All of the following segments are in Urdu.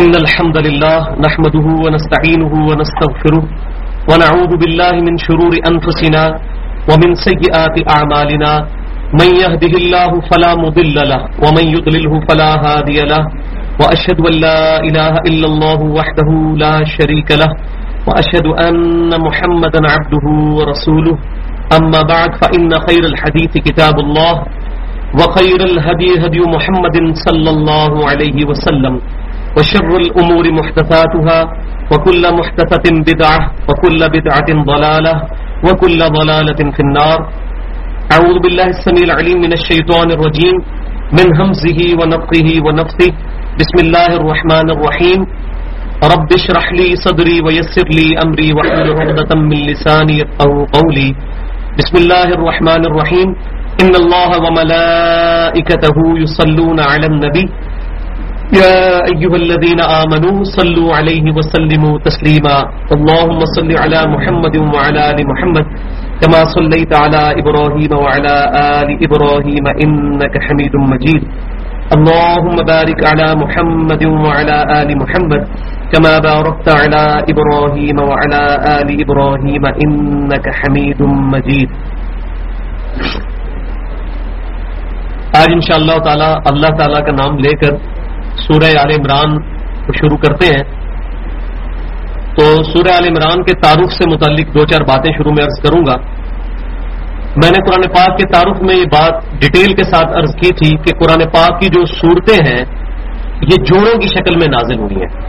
إن الحمد لله نحمده ونستعينه ونستغفره ونعوذ بالله من شرور أنفسنا ومن سيئات أعمالنا من يهده الله فلا مضل له ومن يضلله فلا هادي له وأشهد أن لا إله إلا الله وحده لا شريك له وأشهد أن محمدا عبده ورسوله أما بعد فإن خير الحديث كتاب الله وخير الهدي هدي محمد صلى الله عليه وسلم وشر الأمور محدثاتها وكل محدثة بدعة وكل بدعة ضلالة وكل ضلالة في النار. أعوذ بالله السميع العليم من الشيطان الرجيم من همزه ونفخه ونفثه. بسم الله الرحمن الرحيم. رب اشرح لي صدري ويسر لي أمري واحلل عقدة من لساني يفقهوا قولي. بسم الله الرحمن الرحيم. إن الله وملائكته يصلون على النبي يا أيها الذين آمنوا صلوا عليه وسلموا تسليما. اللهم صل على محمد وعلى آل محمد كما صليت على إبراهيم وعلى آل إبراهيم إنك حميد مجيد. اللهم بارك على محمد وعلى آل محمد كما باركت على إبراهيم وعلى آل إبراهيم إنك حميد مجيد. آج انشاءاللہ تعالی اللہ تعالی کا نام لے کر سورہ آل عمران کو شروع کرتے ہیں. تو سورہ آل عمران کے تعارف سے متعلق دو چار باتیں شروع میں عرض کروں گا. میں نے قرآن پاک کے تعارف میں یہ بات ڈیٹیل کے ساتھ عرض کی تھی کہ قرآن پاک کی جو صورتیں ہیں یہ جوڑوں کی شکل میں نازل ہوئی ہیں.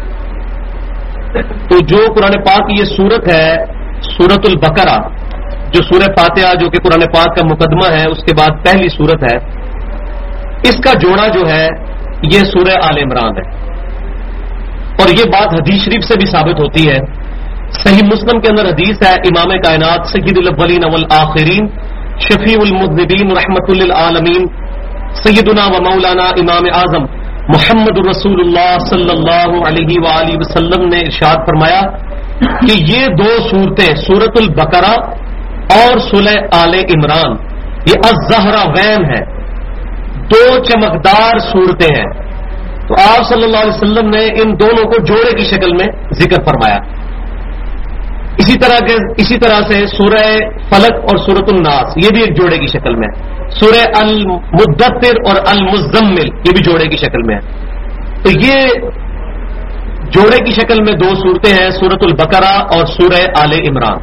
تو جو قرآن پاک کی یہ صورت ہے سورۃ البقرہ، جو سورہ فاتحہ جو کہ قرآن پاک کا مقدمہ ہے، اس کے بعد پہلی صورت ہے، اس کا جوڑا جو ہے یہ سورہ آل عمران ہے. اور یہ بات حدیث شریف سے بھی ثابت ہوتی ہے. صحیح مسلم کے اندر حدیث ہے، امام کائنات سید الاولین والآخرین شفیع المذنبین رحمت للعالمین سیدنا و مولانا امام اعظم محمد رسول اللہ صلی اللہ علیہ وآلہ وسلم نے ارشاد فرمایا کہ یہ دو صورتیں سورۃ البقرہ اور سورہ آل عمران یہ الزہراوین ہے، دو چمکدار صورتیں ہیں. تو آپ صلی اللہ علیہ وسلم نے ان دونوں کو جوڑے کی شکل میں ذکر فرمایا. اسی طرح سے سورہ فلق اور سورۃ الناس یہ بھی ایک جوڑے کی شکل میں، سورہ المدثر اور المزمل یہ بھی جوڑے کی شکل میں ہے. تو یہ جوڑے کی شکل میں دو صورتیں ہیں، سورۃ البقرہ اور سورہ آل عمران.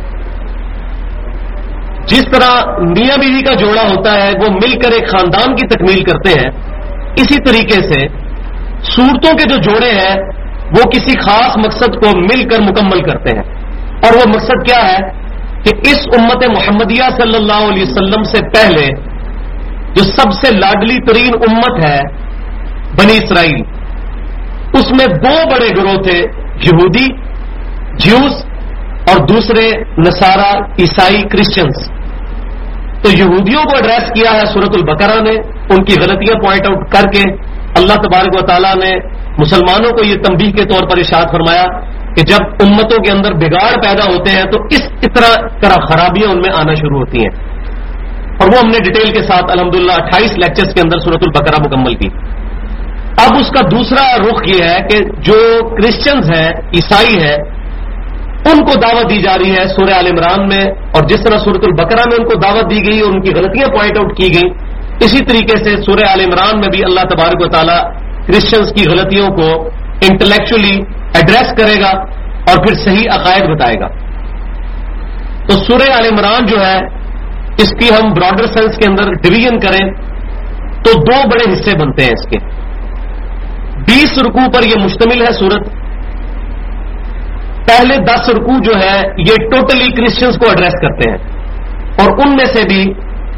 جس طرح میاں بیوی کا جوڑا ہوتا ہے وہ مل کر ایک خاندان کی تکمیل کرتے ہیں، اسی طریقے سے صورتوں کے جو جوڑے ہیں وہ کسی خاص مقصد کو مل کر مکمل کرتے ہیں. اور وہ مقصد کیا ہے کہ اس امت محمدیہ صلی اللہ علیہ وسلم سے پہلے جو سب سے لاڈلی ترین امت ہے بنی اسرائیل، اس میں دو بڑے گروہ تھے، یہودی جیوز اور دوسرے نصارہ عیسائی کرسچنز. تو یہودیوں کو ایڈریس کیا ہے سورۃ البقرہ نے، ان کی غلطیاں پوائنٹ آؤٹ کر کے اللہ تبارک و تعالیٰ نے مسلمانوں کو یہ تنبیہ کے طور پر ارشاد فرمایا کہ جب امتوں کے اندر بگاڑ پیدا ہوتے ہیں تو اس طرح خرابیاں ان میں آنا شروع ہوتی ہیں. اور وہ ہم نے ڈیٹیل کے ساتھ الحمدللہ 28 لیکچرز کے اندر سورۃ البقرہ مکمل کی. اب اس کا دوسرا رخ یہ ہے کہ جو کرسچنز ہیں، عیسائی ہیں، ان کو دعوت دی جا رہی ہے سورہ آل عمران میں. اور جس طرح سورۃ البقرہ میں ان کو دعوت دی گئی اور ان کی غلطیاں پوائنٹ آؤٹ کی گئی، اسی طریقے سے سورہ آل عمران میں بھی اللہ تبارک و تعالیٰ کرسچنز کی غلطیوں کو انٹلیکچولی ایڈریس کرے گا اور پھر صحیح عقائد بتائے گا. تو سورہ آل عمران جو ہے اس کی ہم براڈر سینس کے اندر ڈویژن کریں تو دو بڑے حصے بنتے ہیں. اس کے 20 رکوع پر یہ مشتمل ہے سورت. پہلے 10 رکوع جو ہے یہ ٹوٹلی کرسچنز کو ایڈریس کرتے ہیں، اور ان میں سے بھی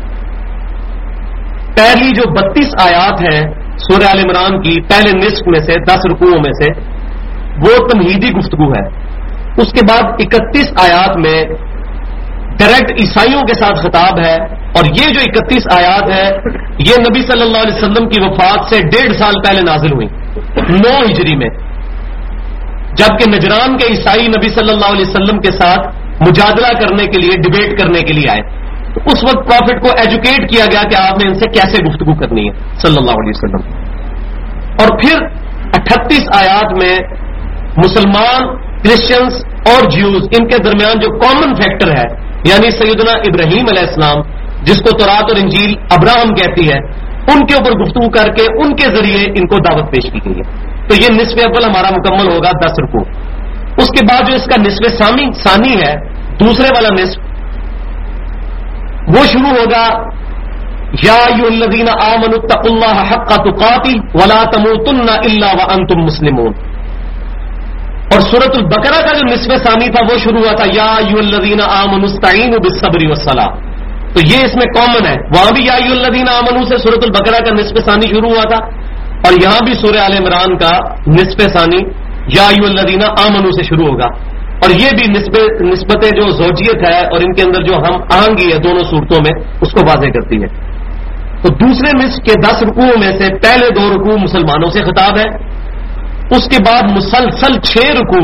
پہلی جو 32 آیات ہیں سورہ آل عمران کی پہلے نصف میں سے 10 رکوعوں میں سے وہ تمہیدی گفتگو ہے. اس کے بعد 31 آیات میں ڈائریکٹ عیسائیوں کے ساتھ خطاب ہے. اور یہ جو 31 آیات ہے یہ نبی صلی اللہ علیہ وسلم کی وفات سے 1.5 سال پہلے نازل ہوئی 9 ہجری میں، جبکہ نجران کے عیسائی نبی صلی اللہ علیہ وسلم کے ساتھ مجادلہ کرنے کے لیے، ڈیبیٹ کرنے کے لیے آئے. تو اس وقت پروفٹ کو ایجوکیٹ کیا گیا کہ آپ نے ان سے کیسے گفتگو کرنی ہے صلی اللہ علیہ وسلم. اور پھر 38 آیات میں مسلمان، کرسچنز اور جیوز ان کے درمیان جو کامن فیکٹر ہے، یعنی سیدنا ابراہیم علیہ السلام جس کو تورات اور انجیل ابراہم کہتی ہے، ان کے اوپر گفتگو کر کے ان کے ذریعے ان کو دعوت پیش کی گئی ہے. تو یہ نصف اول ہمارا مکمل ہوگا 10 رکوع. اس کے بعد جو اس کا نصف ثانی ہے، دوسرے والا نصف، وہ شروع ہوگا یا ایھا الذین آمنوا اتقوا اللہ حق تقاتہ ولا تموتن الا وانتم مسلمون. اور سورۃ البقرہ کا جو نصف ثانی تھا وہ شروع ہوا تھا یا ایھا الذین آمنوا استعینوا بالصبر والصلاۃ. تو یہ اس میں کامن ہے، وہاں بھی یا ایھا الذین آمنوا سے سورۃ البقرہ کا نصف ثانی شروع ہوا تھا، اور یہاں بھی سورہ آل عمران کا نصف ثانی یا ایھا الذین آمنوا سے شروع ہوگا. اور یہ بھی نسبت جو زوجیت ہے اور ان کے اندر جو ہم آہنگی ہے دونوں صورتوں میں اس کو واضح کرتی ہے. تو دوسرے نصف کے 10 رکوع میں سے پہلے 2 رکوع مسلمانوں سے خطاب ہے، اس کے بعد مسلسل 6 رکوع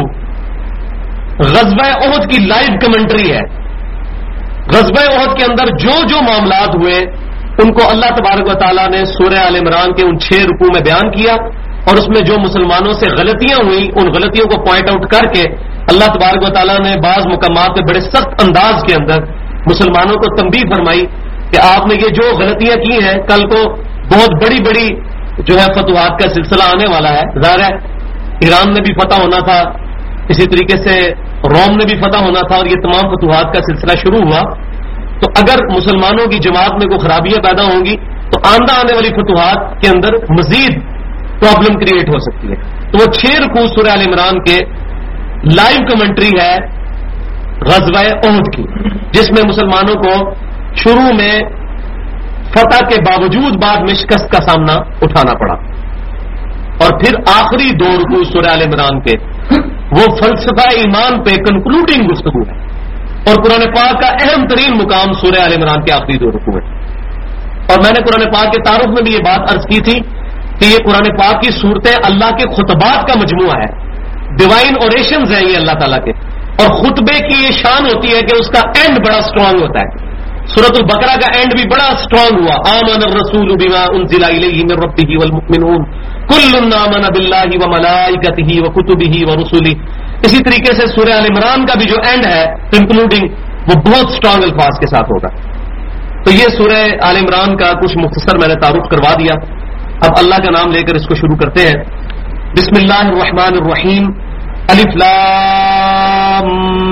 غزوہ احد کی لائیو کمنٹری ہے. غزوہ احد کے اندر جو جو معاملات ہوئے ان کو اللہ تبارک و تعالیٰ نے سورہ آل عمران کے ان 6 رکوع میں بیان کیا، اور اس میں جو مسلمانوں سے غلطیاں ہوئیں ان غلطیوں کو پوائنٹ آؤٹ کر کے اللہ تبارک و تعالیٰ نے بعض مقامات پہ بڑے سخت انداز کے اندر مسلمانوں کو تنبیہ فرمائی کہ آپ نے یہ جو غلطیاں کی ہیں کل کو بہت بڑی بڑی جو ہے فتوحات کا سلسلہ آنے والا ہے. ظاہر ہے ایران نے بھی فتح ہونا تھا، اسی طریقے سے روم نے بھی فتح ہونا تھا، اور یہ تمام فتوحات کا سلسلہ شروع ہوا. تو اگر مسلمانوں کی جماعت میں کوئی خرابیاں پیدا ہوں گی تو آندہ آنے والی فتوحات کے اندر مزید پرابلم کریٹ ہو سکتی ہے. تو وہ 6 رکوع سورہ آل عمران کے لائیو کمنٹری ہے غزوہ احد کی، جس میں مسلمانوں کو شروع میں فتح کے باوجود بعد میں شکست کا سامنا اٹھانا پڑا. اور پھر آخری 2 رکوع سورہ آل عمران کے وہ فلسفہ ایمان پہ کنکلوڈنگ گفتگو ہے، اور قرآن پاک کا اہم ترین مقام سورہ آل عمران کے آخری 2 رکوع ہے. اور میں نے قرآن پاک کے تعارف میں بھی یہ بات عرض کی تھی کہ یہ قرآن پاک کی صورتیں اللہ کے خطبات کا مجموعہ ہے، ڈیوائن اوریشنز ہیں یہ اللہ تعالیٰ کے. اور خطبے کی یہ شان ہوتی ہے کہ اس کا اینڈ بڑا سٹرانگ ہوتا ہے. سورۃ البقرہ کا اینڈ بھی بڑا سٹرانگ ہوا، آمن الرسول بما انزل الیہ من ربہ والمؤمنون کل آمن باللہ وملائکتہ وکتبہ ورسلہ. اسی طریقے سے سورہ آل عمران کا بھی جو اینڈ ہے انکلوڈنگ وہ بہت سٹرانگ الفاظ کے ساتھ ہوگا. تو یہ سورہ آل عمران کا کچھ مختصر میں نے تعارف کروا دیا. اب اللہ کا نام لے کر اس کو شروع کرتے ہیں. بسم اللہ الرحمن الرحیم. الف لام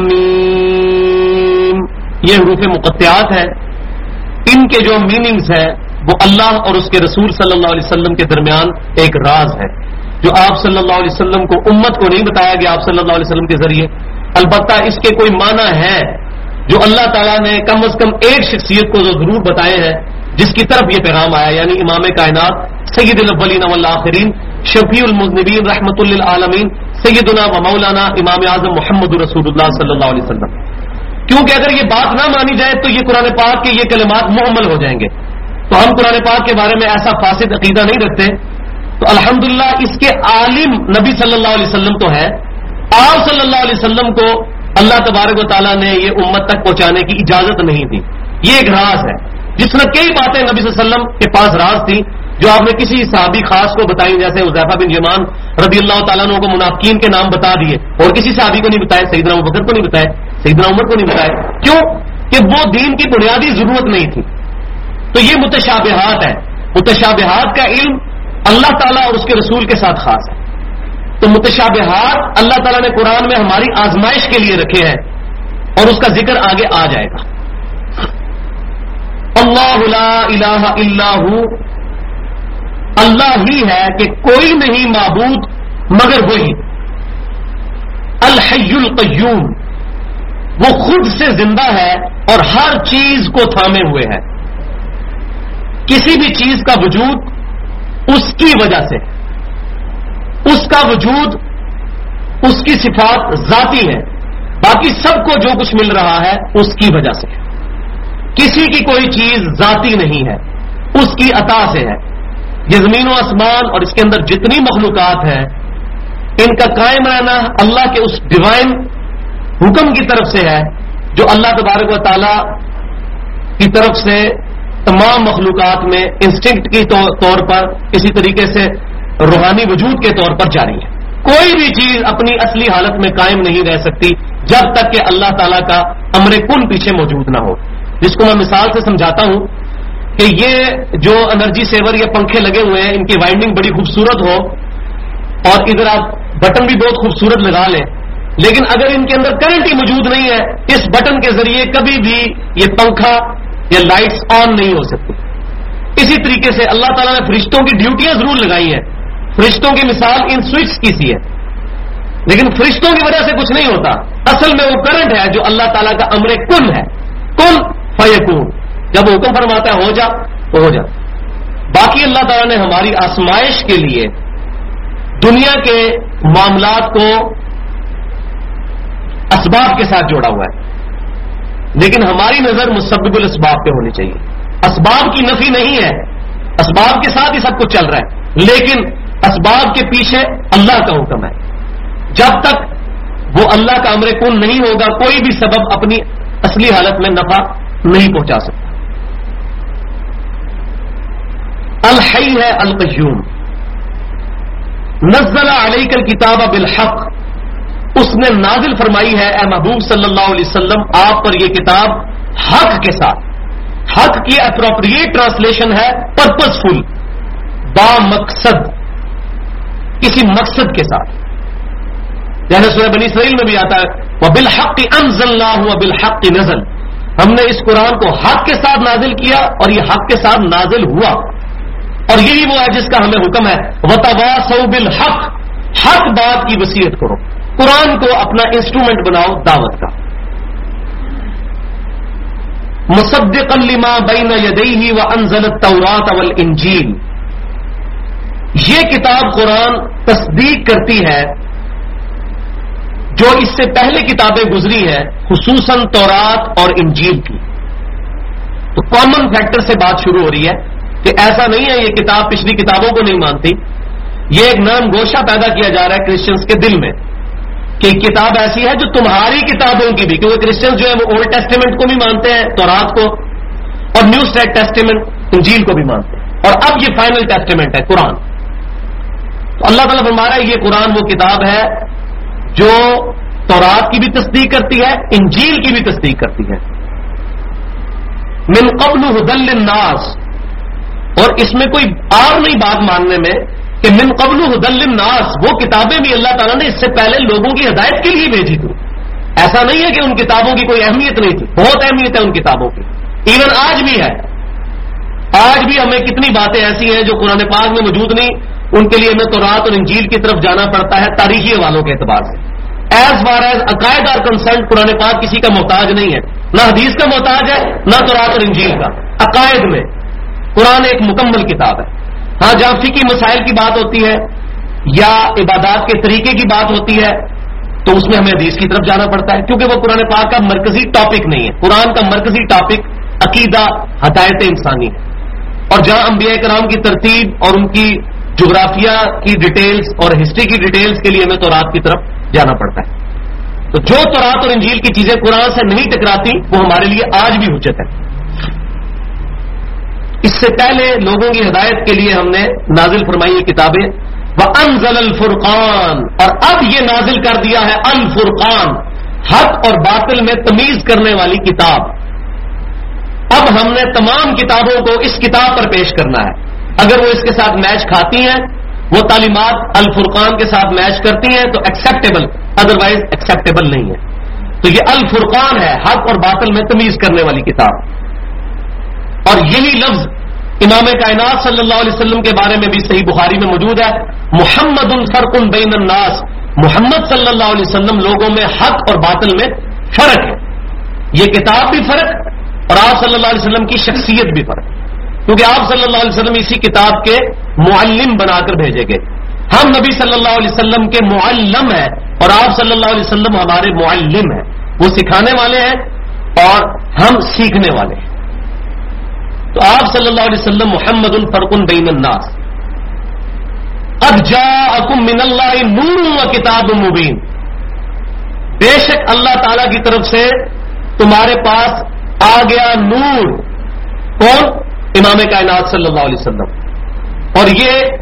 میم. یہ حروف مقطعات ہیں، ان کے جو میننگز ہیں وہ اللہ اور اس کے رسول صلی اللہ علیہ وسلم کے درمیان ایک راز ہے جو آپ صلی اللہ علیہ وسلم کو امت کو نہیں بتایا گیا آپ صلی اللہ علیہ وسلم کے ذریعے. البتہ اس کے کوئی معنی ہے جو اللہ تعالیٰ نے کم از کم ایک شخصیت کو ضرور بتائے ہیں جس کی طرف یہ پیغام آیا، یعنی امام کائنات سید الاولین والآخرین شفیع المذنبین رحمۃ للعالمین سیدنا و مولانا امام اعظم محمد رسول اللہ صلی اللہ علیہ وسلم. کیونکہ اگر یہ بات نہ مانی جائے تو یہ قرآن پاک کے یہ کلمات مہمل ہو جائیں گے. تو ہم قرآن پاک کے بارے میں ایسا فاسد عقیدہ نہیں رکھتے. تو الحمدللہ اس کے عالم نبی صلی اللہ علیہ وسلم تو ہے، آپ صلی اللہ علیہ وسلم کو اللہ تبارک و تعالیٰ نے یہ امت تک پہنچانے کی اجازت نہیں دی. یہ ایک راز ہے، جس میں کئی باتیں نبی صلی اللہ علیہ وسلم کے پاس راز تھی جو آپ نے کسی صحابی خاص کو بتائی، جیسے حذیفہ بن یمان رضی اللہ تعالیٰ عنہ کو منافقین کے نام بتا دیے اور کسی صحابی کو نہیں بتائے، سیدنا ابوبکر کو نہیں بتائے، سیدنا عمر کو نہیں بتائے. کیوں؟ کہ وہ دین کی بنیادی ضرورت نہیں تھی. تو یہ متشابہات ہے. متشابہات کا علم اللہ تعالیٰ اور اس کے رسول کے ساتھ خاص ہے. تو متشابہات اللہ تعالیٰ نے قرآن میں ہماری آزمائش کے لیے رکھے ہیں اور اس کا ذکر آگے آ جائے گا. اللہ لا الہ الا ہو، اللہ ہی ہے کہ کوئی نہیں معبود مگر وہی. الحی القیوم، وہ خود سے زندہ ہے اور ہر چیز کو تھامے ہوئے ہے. کسی بھی چیز کا وجود اس کی وجہ سے، اس کا وجود اس کی صفات ذاتی ہے، باقی سب کو جو کچھ مل رہا ہے اس کی وجہ سے. کسی کی کوئی چیز ذاتی نہیں ہے، اس کی عطا سے ہے. یہ زمین و آسمان اور اس کے اندر جتنی مخلوقات ہیں ان کا قائم رہنا اللہ کے اس ڈیوائن حکم کی طرف سے ہے جو اللہ تبارک و تعالی کی طرف سے تمام مخلوقات میں انسٹنکٹ کی طور پر، اسی طریقے سے روحانی وجود کے طور پر جاری ہے. کوئی بھی چیز اپنی اصلی حالت میں قائم نہیں رہ سکتی جب تک کہ اللہ تعالیٰ کا امر کن پیچھے موجود نہ ہو. جس کو میں مثال سے سمجھاتا ہوں کہ یہ جو انرجی سیور یا پنکھے لگے ہوئے ہیں ان کی وائنڈنگ بڑی خوبصورت ہو اور ادھر آپ بٹن بھی بہت خوبصورت لگا لیں، لیکن اگر ان کے اندر کرنٹ ہی موجود نہیں ہے اس بٹن کے ذریعے کبھی بھی یہ پنکھا یا لائٹس آن نہیں ہو سکتی. اسی طریقے سے اللہ تعالیٰ نے فرشتوں کی ڈیوٹیاں ضرور لگائی ہیں. فرشتوں کی مثال ان سوئچز کی سی ہے، لیکن فرشتوں کی وجہ سے کچھ نہیں ہوتا. اصل میں وہ کرنٹ ہے جو اللہ تعالیٰ کا امر کن ہے. کن فیکون، جب وہ حکم فرماتا ہے ہو جا تو ہو جا. باقی اللہ تعالیٰ نے ہماری آزمائش کے لیے دنیا کے معاملات کو اسباب کے ساتھ جوڑا ہوا ہے، لیکن ہماری نظر مسبب الاسباب پہ ہونی چاہیے. اسباب کی نفی نہیں ہے، اسباب کے ساتھ ہی سب کچھ چل رہا ہے، لیکن اسباب کے پیچھے اللہ کا حکم ہے. جب تک وہ اللہ کا امر کن نہیں ہوگا کوئی بھی سبب اپنی اصلی حالت میں نفع نہیں پہنچا سکتا. الحی ہے القیوم، نزل علیک الکتاب بالحق، اس نے نازل فرمائی ہے اے محبوب صلی اللہ علیہ وسلم آپ پر یہ کتاب حق کے ساتھ. حق کی اپروپریٹ ٹرانسلیشن ہے پرپزفل، با مقصد، کسی مقصد کے ساتھ. جیسے سورہ بنی اسرائیل میں بھی آتا ہے وَبِالْحَقِّ أَنزَلْنَاهُ وَبِالْحَقِّ نَزَلَ، ہم نے اس قرآن کو حق کے ساتھ نازل کیا اور یہ حق کے ساتھ نازل ہوا. اور یہی وہ ہے جس کا ہمیں حکم ہے وَتَوَاصَوْا بِالْحَقِّ، حق بات کی وصیت کرو. قرآن کو اپنا انسٹرومنٹ بناؤ دعوت کا. مصدقا لما بین یدیہ وانزل التوراۃ والانجیل، یہ کتاب قرآن تصدیق کرتی ہے جو اس سے پہلے کتابیں گزری ہیں خصوصاً تورات اور انجیل کی. تو کامن فیکٹر سے بات شروع ہو رہی ہے کہ ایسا نہیں ہے یہ کتاب پچھلی کتابوں کو نہیں مانتی. یہ ایک نام گوشہ پیدا کیا جا رہا ہے کرسچنز کے دل میں کہ کتاب ایسی ہے جو تمہاری کتابوں کی بھی، کیونکہ کرسچنز جو ہے وہ اولڈ ٹیسٹیمنٹ کو بھی مانتے ہیں تورات کو، اور نیو ٹیسٹیمنٹ انجیل کو بھی مانتے ہیں، اور اب یہ فائنل ٹیسٹیمنٹ ہے قرآن. تو اللہ تعالیٰ فرما رہا ہے یہ قرآن وہ کتاب ہے جو تورات کی بھی تصدیق کرتی ہے انجیل کی بھی تصدیق کرتی ہے. من قبل ھدی للناس، اور اس میں کوئی اور نہیں بات ماننے میں کہ من قبل ھدی للناس، وہ کتابیں بھی اللہ تعالیٰ نے اس سے پہلے لوگوں کی ہدایت کے لیے بھیجی تھی. ایسا نہیں ہے کہ ان کتابوں کی کوئی اہمیت نہیں تھی، بہت اہمیت ہے ان کتابوں کی. ایون آج بھی ہے. آج بھی ہمیں کتنی باتیں ایسی ہیں جو قرآن پاک میں موجود نہیں، ان کے لیے ہمیں تورات اور انجیل کی طرف جانا پڑتا ہے تاریخی حوالوں کے اعتبار سے. ایز فار ایز عقائد اور کنسرن قرآن پاک کسی کا محتاج نہیں ہے، نہ حدیث کا محتاج ہے نہ تورات اور انجیل کا. عقائد میں قرآن ایک مکمل کتاب ہے. ہاں جہاں فقہی مسائل کی بات ہوتی ہے یا عبادات کے طریقے کی بات ہوتی ہے تو اس میں ہمیں حدیث کی طرف جانا پڑتا ہے، کیونکہ وہ قرآن پاک کا مرکزی ٹاپک نہیں ہے. قرآن کا مرکزی ٹاپک عقیدہ، ہدایت انسانی ہے. اور جہاں انبیاء کرام کی ترتیب اور ان کی جغرافیہ کی ڈیٹیلز اور ہسٹری کی ڈیٹیلز کے لیے ہمیں تورات کی طرف جانا پڑتا ہے. تو جو تورات اور انجیل کی چیزیں قرآن سے نہیں ٹکراتی وہ ہمارے لیے آج بھی حجت ہے. اس سے پہلے لوگوں کی ہدایت کے لیے ہم نے نازل فرمائی یہ کتابیں. وَأَنزَلَ الْفُرْقَانَ، اور اب یہ نازل کر دیا ہے الفرقان، حق اور باطل میں تمیز کرنے والی کتاب. اب ہم نے تمام کتابوں کو اس کتاب پر پیش کرنا ہے. اگر وہ اس کے ساتھ میچ کھاتی ہیں، وہ تعلیمات الفرقان کے ساتھ میچ کرتی ہیں تو ایکسیپٹیبل، ادروائز ایکسیپٹیبل نہیں ہے. تو یہ الفرقان ہے، حق اور باطل میں تمیز کرنے والی کتاب. اور یہی لفظ امام کائنات صلی اللہ علیہ وسلم کے بارے میں بھی صحیح بخاری میں موجود ہے، محمد فرق بین الناس، محمد صلی اللہ علیہ وسلم لوگوں میں حق اور باطل میں فرق ہے. یہ کتاب بھی فرق اور آپ صلی اللہ علیہ وسلم کی شخصیت بھی فرق، کیونکہ آپ صلی اللہ علیہ وسلم اسی کتاب کے معلم بنا کر بھیجے گئے. ہم نبی صلی اللہ علیہ وسلم کے معلم ہیں اور آپ صلی اللہ علیہ وسلم ہمارے معلم ہیں. وہ سکھانے والے ہیں اور ہم سیکھنے والے ہیں. تو آپ صلی اللہ علیہ وسلم محمد فرق بین الناس، قد جاءکم من اللہ نور وکتاب مبین، بے شک اللہ تعالی کی طرف سے تمہارے پاس آ گیا نور. کون؟ امام کائنات صلی اللہ علیہ وسلم. اور یہ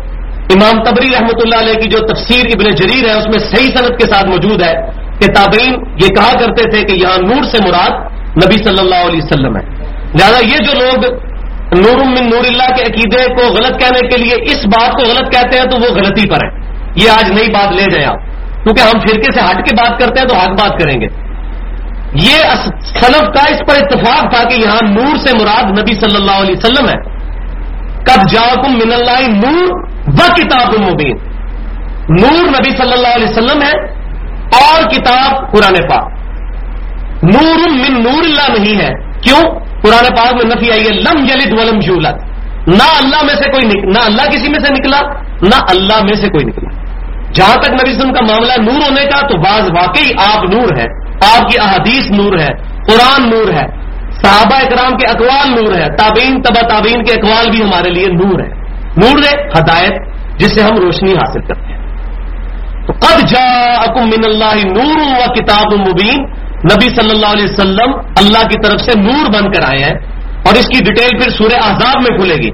امام طبری رحمۃ اللہ علیہ کی جو تفسیر ابن جریر ہے اس میں صحیح سند کے ساتھ موجود ہے کہ تابعین یہ کہا کرتے تھے کہ یہاں نور سے مراد نبی صلی اللہ علیہ وسلم ہے. لہذا یہ جو لوگ نور من نور اللہ کے عقیدے کو غلط کہنے کے لیے اس بات کو غلط کہتے ہیں تو وہ غلطی پر ہے. یہ آج نئی بات لے جائیں آپ، کیونکہ ہم فرقے سے ہٹ کے بات کرتے ہیں تو حق بات کریں گے. یہ سلف کا اس پر اتفاق تھا کہ یہاں نور سے مراد نبی صلی اللہ علیہ وسلم ہے. قد جاءکم من اللہ نور و کتاب مبین، نور نبی صلی اللہ علیہ وسلم ہے اور کتاب قرآن پاک. نور من نور اللہ نہیں ہے. کیوں؟ قرآن پاک میں نفی آئی ہے لم یلد ولم یولد، نہ اللہ میں سے کوئی نہ اللہ کسی میں سے نکلا نہ اللہ میں سے کوئی نکلا. جہاں تک نبی صلی اللہ علیہ وسلم کا معاملہ ہے نور ہونے کا تو بعض واقعی آپ نور ہے، آپ کی احادیث نور ہے، قرآن نور ہے، صحابہ اکرام کے اقوال نور ہے، تابعین تبع تابعین کے اقوال بھی ہمارے لیے نور ہے. نور ہے ہدایت جس سے ہم روشنی حاصل کرتے ہیں. تو قد جاءکم من اللہ نور و کتاب مبین، نبی صلی اللہ علیہ وسلم اللہ کی طرف سے نور بن کر آئے ہیں اور اس کی ڈیٹیل پھر سورہ احزاب میں کھلے گی.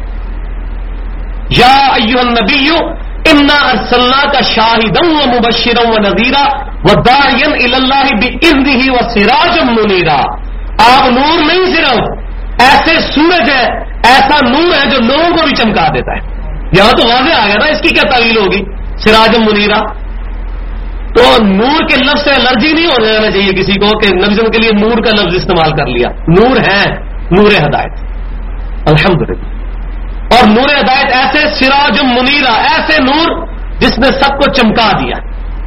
یا ایھا النبی انا ارسلناک شاہدا ومبشرا ونذیرا وداعیا الی اللہ باذنہ وسراجا منیرا. آپ نور نہیں صرف ایسے سورج ہے، ایسا نور ہے جو لوگوں کو بھی چمکا دیتا ہے. یہاں تو واضح آ گیا نا اس کی کیا تعویل ہوگی، سراجا منیرا. تو نور کے لفظ سے الرجی نہیں ہو جانا چاہیے کسی کو کہ نبی کے لیے نور کا لفظ استعمال کر لیا. نور ہے، نور ہدایت الحمدللہ. اور نور ہدایت ایسے سراج منیرا، ایسے نور جس نے سب کو چمکا دیا.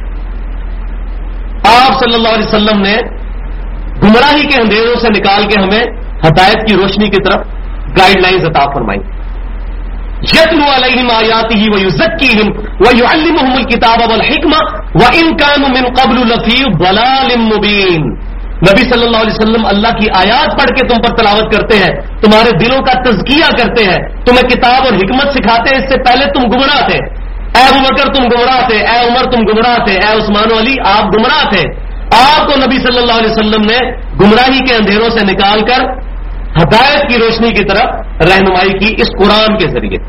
آپ صلی اللہ علیہ وسلم نے گمراہی کے اندھیروں سے نکال کے ہمیں ہدایت کی روشنی کی طرف گائیڈ لائنز عطا فرمائی. یتلو علیہم آیاتہ ویزکیہم ویعلمہم الکتاب والحکمہ وان کانوا من قبل لفی ضلال مبین. نبی صلی اللہ علیہ وسلم اللہ کی آیات پڑھ کے تم پر تلاوت کرتے ہیں، تمہارے دلوں کا تزکیہ کرتے ہیں، تمہیں کتاب اور حکمت سکھاتے ہیں. اس سے پہلے تم گمراہ تھے، اے ابو بکر تم گمراہ تھے، اے عمر تم گمراہ تھے، اے عثمان و علی آپ گمراہ تھے. آپ کو نبی صلی اللہ علیہ وسلم نے گمراہی کے اندھیروں سے نکال کر ہدایت کی روشنی کی طرف رہنمائی کی اس قرآن کے ذریعے.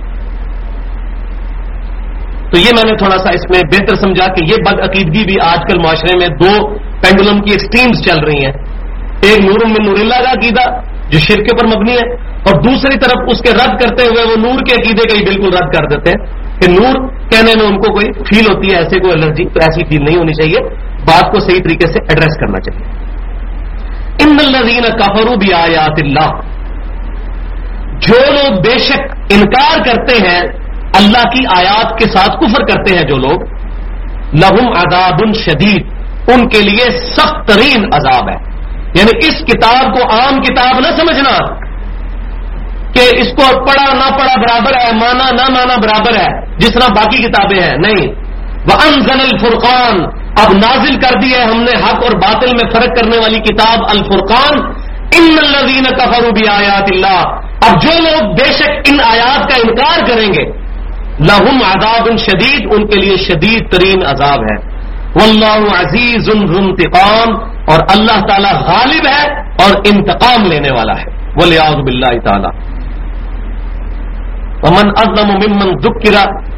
تو یہ میں نے تھوڑا سا اس میں بہتر سمجھا کہ یہ بد عقیدگی بھی آج کل معاشرے میں دو پینڈولم کی ایکسٹریمز چل رہی ہیں. ایک نور من نور اللہ کا عقیدہ جو شرک پر مبنی ہے، اور دوسری طرف اس کے رد کرتے ہوئے وہ نور کے عقیدے کا ہی بالکل رد کر دیتے ہیں کہ نور کہنے میں ان کو کوئی فیل ہوتی ہے، ایسے کوئی الرجی، تو ایسی فیل نہیں ہونی چاہیے. بات کو صحیح طریقے سے ایڈریس کرنا چاہیے. ان الذین کفروا بآیات اللہ، جو لوگ بے شک انکار کرتے ہیں اللہ کی آیات کے ساتھ کفر کرتے ہیں جو لوگ، لہم عذاب شدید، ان کے لیے سخت ترین عذاب ہے. یعنی اس کتاب کو عام کتاب نہ سمجھنا کہ اس کو پڑھا نہ پڑھا برابر ہے، مانا نہ مانا برابر ہے جس طرح باقی کتابیں ہیں. نہیں، وَأَنزَلَ الْفُرْقَانَ، اب نازل کر دی ہے ہم نے حق اور باطل میں فرق کرنے والی کتاب الفرقان. ان الذین کفروا بآیات اللہ، اب جو لوگ بے شک ان آیات کا انکار کریں گے، لہم عذاب شدید، ان کے لیے شدید ترین عذاب ہے. واللہ عزیز ذو انتقام، اور اللہ تعالی غالب ہے اور انتقام لینے والا ہے. والعیاذ باللہ تعالی. ومن اظلم ممن ذکر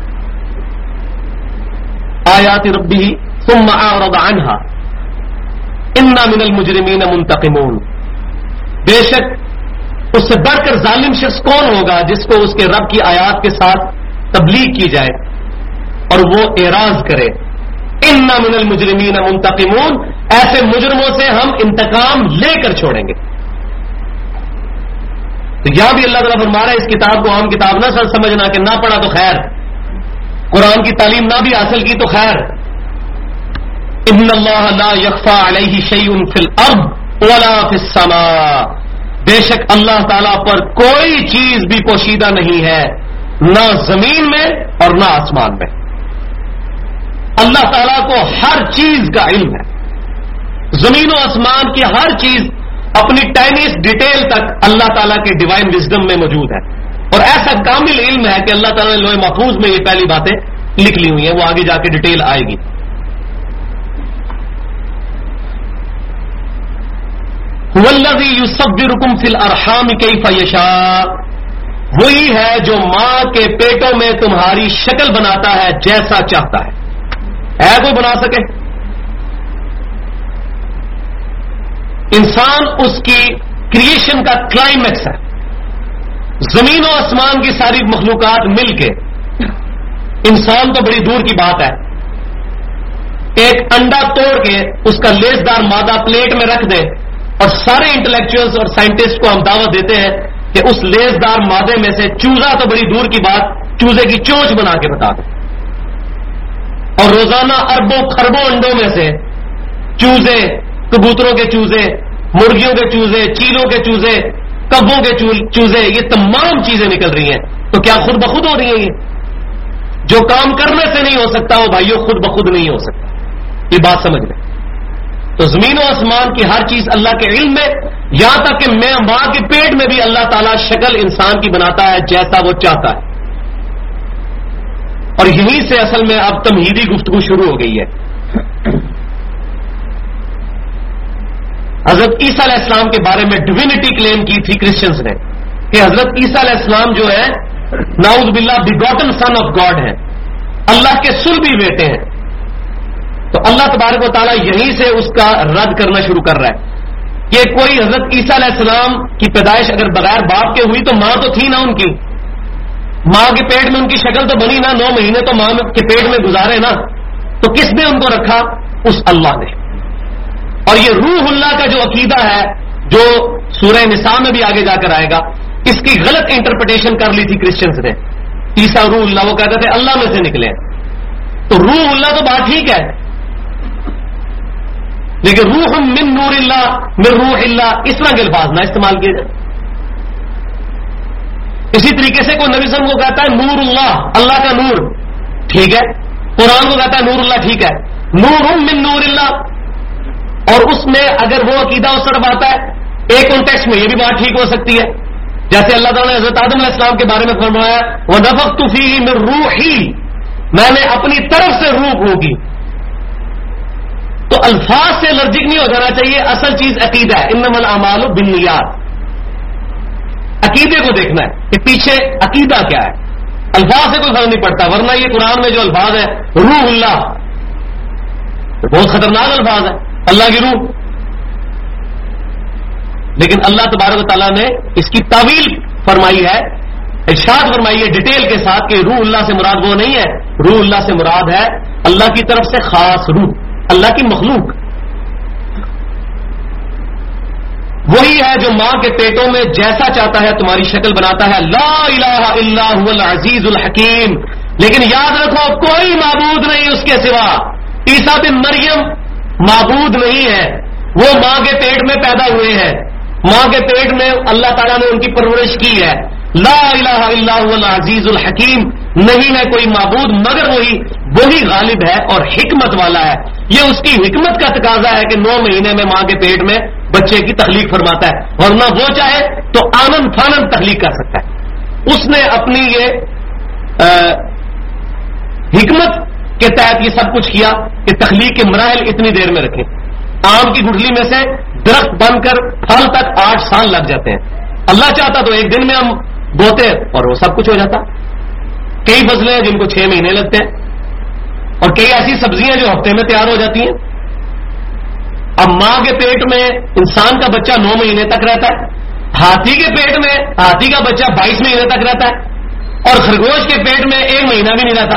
آیات ربہ ثم اعرض عنها انا من المجرمین منتقمون. بے شک اس سے بڑھ کر ظالم شخص کون ہوگا جس کو اس کے رب کی آیات کے ساتھ تبلیغ کی جائے اور وہ اعراض کرے. انا من المجرمین منتقمون، ایسے مجرموں سے ہم انتقام لے کر چھوڑیں گے. تو یہاں بھی اللہ تعالیٰ فرما رہا ہے اس کتاب کو عام کتاب نہ سمجھنا کہ نہ پڑھا تو خیر، قرآن کی تعلیم نہ بھی حاصل کی تو خیر. ان اللہ لا یخفی علیہ شیء فی الارض ولا فی السماء، بے شک اللہ تعالیٰ پر کوئی چیز بھی پوشیدہ نہیں ہے، نہ زمین میں اور نہ آسمان میں. اللہ تعالیٰ کو ہر چیز کا علم ہے، زمین و آسمان کی ہر چیز اپنی ٹائنیسٹ ڈیٹیل تک اللہ تعالیٰ کے ڈیوائن وزڈم میں موجود ہے. اور ایسا کامل علم ہے کہ اللہ تعالیٰ نے لوح محفوظ میں یہ پہلی باتیں لکھ لی ہوئی ہیں، وہ آگے جا کے ڈیٹیل آئے گی. هو الذی یصورکم فی الارحام کیف یشاء، وہی ہے جو ماں کے پیٹوں میں تمہاری شکل بناتا ہے جیسا چاہتا ہے کوئی بنا سکے؟ انسان اس کی کریشن کا کلائمیکس ہے. زمین و آسمان کی ساری مخلوقات مل کے، انسان تو بڑی دور کی بات ہے، ایک انڈا توڑ کے اس کا لیسدار مادہ پلیٹ میں رکھ دے اور سارے انٹلیکچوئلز اور سائنٹسٹ کو ہم دعوت دیتے ہیں کہ اس لیسدار مادے میں سے چوزا تو بڑی دور کی بات، چوزے کی چونچ بنا کے بتا دیں، اور روزانہ اربوں خربوں انڈوں میں سے چوزے، کبوتروں کے چوزے، مرغیوں کے چوزے، چیلوں کے چوزے، کبوں کے چوزے، یہ تمام چیزیں نکل رہی ہیں. تو کیا خود بخود ہو رہی ہیں؟ یہ جو کام کرنے سے نہیں ہو سکتا وہ بھائیوں خود بخود نہیں ہو سکتا. یہ بات سمجھ لیں. تو زمین و آسمان کی ہر چیز اللہ کے علم میں، یہاں تک کہ میں ماں کے پیٹ میں بھی اللہ تعالیٰ شکل انسان کی بناتا ہے جیسا وہ چاہتا ہے. اور یہیں سے اصل میں اب تمہیدی گفتگو شروع ہو گئی ہے. حضرت عیسیٰ علیہ السلام کے بارے میں ڈیوینٹی کلیم کی تھی کرسچنز نے کہ حضرت عیسیٰ علیہ السلام جو ہے نعوذ باللہ بیگوٹن سن آف گاڈ ہے، اللہ کے صلبی بیٹے ہیں. تو اللہ تبارک و تعالیٰ یہیں سے اس کا رد کرنا شروع کر رہا ہے کہ کوئی حضرت عیسیٰ علیہ السلام کی پیدائش اگر بغیر باپ کے ہوئی تو ماں تو تھی نا ان کی، ماں کے پیٹ میں ان کی شکل تو بنی نا، 9 مہینے تو ماں کے پیٹ میں گزارے نا. تو کس نے ان کو رکھا؟ اس اللہ نے. اور یہ روح اللہ کا جو عقیدہ ہے جو سورہ نساء میں بھی آگے جا کر آئے گا، اس کی غلط انٹرپریٹیشن کر لی تھی کرسچنز نے. عیسیٰ روح اللہ، وہ کہتے تھے اللہ میں سے نکلے. تو روح اللہ تو بات ٹھیک ہے، لیکن روح من نور اللہ من روح اللہ اس طرح کے الفاظ نہ استعمال کیے جائیں. اسی طریقے سے کوئی نبی صلی اللہ علیہ وسلم کو کہتا ہے نور اللہ، اللہ کا نور، ٹھیک ہے. قرآن کو کہتا ہے نور اللہ، ٹھیک ہے. نور من نور اللہ، اور اس میں اگر وہ عقیدہ اس طرف آتا ہے ایک کانٹیکسٹ میں یہ بھی بات ٹھیک ہو سکتی ہے. جیسے اللہ تعالیٰ نے حضرت آدم علیہ السلام کے بارے میں فرمایا وَنَفَخْتُ فِيهِ مِن رُوحِي، میں نے اپنی طرف سے روح ہوگی. تو الفاظ سے الرجک نہیں ہو جانا چاہیے، اصل چیز عقیدہ ہے. انما الاعمال بالنیات، عقیدے کو دیکھنا ہے کہ پیچھے عقیدہ کیا ہے. الفاظ سے کوئی فرق نہیں پڑتا، ورنہ یہ قرآن میں جو الفاظ ہے روح اللہ بہت خطرناک الفاظ ہے، اللہ کی روح. لیکن اللہ تبارک و تعالیٰ نے اس کی تعویل فرمائی ہے، ارشاد فرمائی ہے ڈیٹیل کے ساتھ کہ روح اللہ سے مراد وہ نہیں ہے، روح اللہ سے مراد ہے اللہ کی طرف سے خاص روح، اللہ کی مخلوق. وہی ہے جو ماں کے پیٹوں میں جیسا چاہتا ہے تمہاری شکل بناتا ہے. لا الہ الا هو العزیز الحکیم. لیکن یاد رکھو کوئی معبود نہیں اس کے سوا. عیسیٰ بن مریم معبود نہیں ہے، وہ ماں کے پیٹ میں پیدا ہوئے ہیں، ماں کے پیٹ میں اللہ تعالیٰ نے ان کی پرورش کی ہے. لا الہ الا هو العزیز الحکیم، نہیں ہے کوئی معبود مگر وہی غالب ہے اور حکمت والا ہے. یہ اس کی حکمت کا تقاضا ہے کہ 9 مہینے میں ماں کے پیٹ میں بچے کی تخلیق فرماتا ہے، ورنہ وہ چاہے تو آنند فانند تخلیق کر سکتا ہے. اس نے اپنی یہ حکمت کے تحت یہ سب کچھ کیا کہ تخلیق کے مراحل اتنی دیر میں رکھیں. آم کی گٹھلی میں سے درخت بن کر پھل تک 8 سال لگ جاتے ہیں. اللہ چاہتا تو ایک دن میں ہم بوتے اور وہ سب کچھ ہو جاتا. کئی فصلیں ہیں جن کو 6 مہینے لگتے ہیں، اور کئی ایسی سبزیاں جو ہفتے میں تیار ہو جاتی ہیں. اب ماں کے پیٹ میں انسان کا بچہ 9 مہینے تک رہتا ہے، ہاتھی کے پیٹ میں ہاتھی کا بچہ 22 مہینے تک رہتا ہے، اور خرگوش کے پیٹ میں 1 مہینہ بھی نہیں رہتا.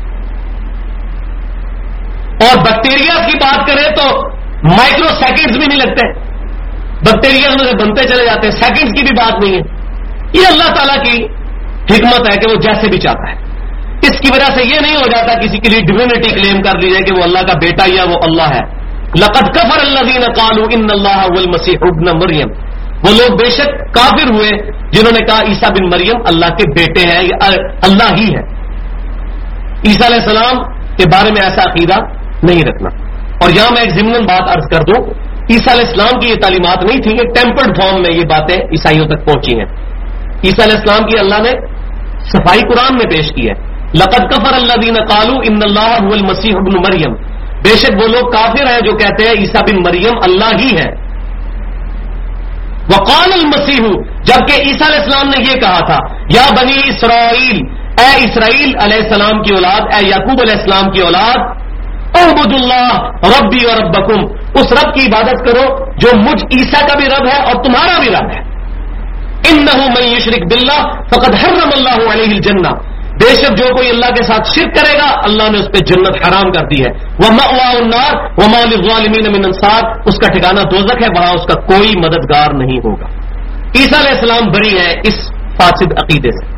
اور بیکٹیریا کی بات کریں تو مائکرو سیکنڈز بھی نہیں لگتے، بیکٹیریا میں سے بنتے چلے جاتے ہیں، سیکنڈز کی بھی بات نہیں ہے. یہ اللہ تعالیٰ کی حکمت ہے کہ وہ جیسے بھی چاہتا ہے. اس کی وجہ سے یہ نہیں ہو جاتا کسی کے لیے ڈیوینٹی کلیم کر لی جائے کہ وہ اللہ کا بیٹا یا وہ اللہ ہے. لقد کفر الذین قالوا ان اللہ هو المسیح ابن مریم، وہ لوگ بے شک کافر ہوئے جنہوں نے کہا عیسیٰ بن مریم اللہ کے بیٹے ہیں، یہ اللہ ہی ہے. عیسیٰ علیہ السلام کے بارے میں ایسا عقیدہ نہیں رکھنا. اور یہاں میں ایک ضمن بات عرض کر دوں، عیسیٰ علیہ السلام کی یہ تعلیمات نہیں تھی، یہ ٹیمپرڈ فارم میں یہ باتیں عیسائیوں تک پہنچی ہیں. عیسیٰ علیہ السلام کی اللہ نے صفائی قرآن میں پیش کی ہے. لقد کفر الذین قالوا ان اللہ هو المسیح ابن مریم، بے شک وہ لوگ کافر ہیں جو کہتے ہیں عیسیٰ بن مریم اللہ ہی ہے. وقال المسیح، جبکہ عیسیٰ علیہ السلام نے یہ کہا تھا، یا بنی اسرائیل، اے اسرائیل علیہ السلام کی اولاد، اے یعقوب علیہ السلام کی اولاد، اعبدوا اللہ ربی و ربکم، اس رب کی عبادت کرو جو مجھ عیسیٰ کا بھی رب ہے اور تمہارا بھی رب ہے. انہ من یشرک باللہ فقد حرم اللہ علیہ الجنہ، بے شک جو کوئی اللہ کے ساتھ شرک کرے گا اللہ نے اس پہ جنت حرام کر دی ہے. ومأواہ النار وما للظالمین من انصار، اس کا ٹھکانہ دوزخ ہے، وہاں اس کا کوئی مددگار نہیں ہوگا. عیسیٰ علیہ السلام بری ہے اس فاسد عقیدے سے.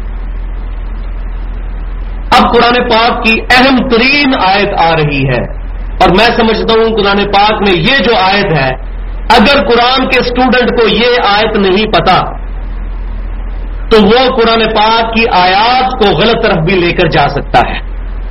اب قرآن پاک کی اہم ترین آیت آ رہی ہے، اور میں سمجھتا ہوں قرآن پاک میں یہ جو آیت ہے، اگر قرآن کے اسٹوڈنٹ کو یہ آیت نہیں پتا تو وہ قرآن پاک کی آیات کو غلط طرف بھی لے کر جا سکتا ہے.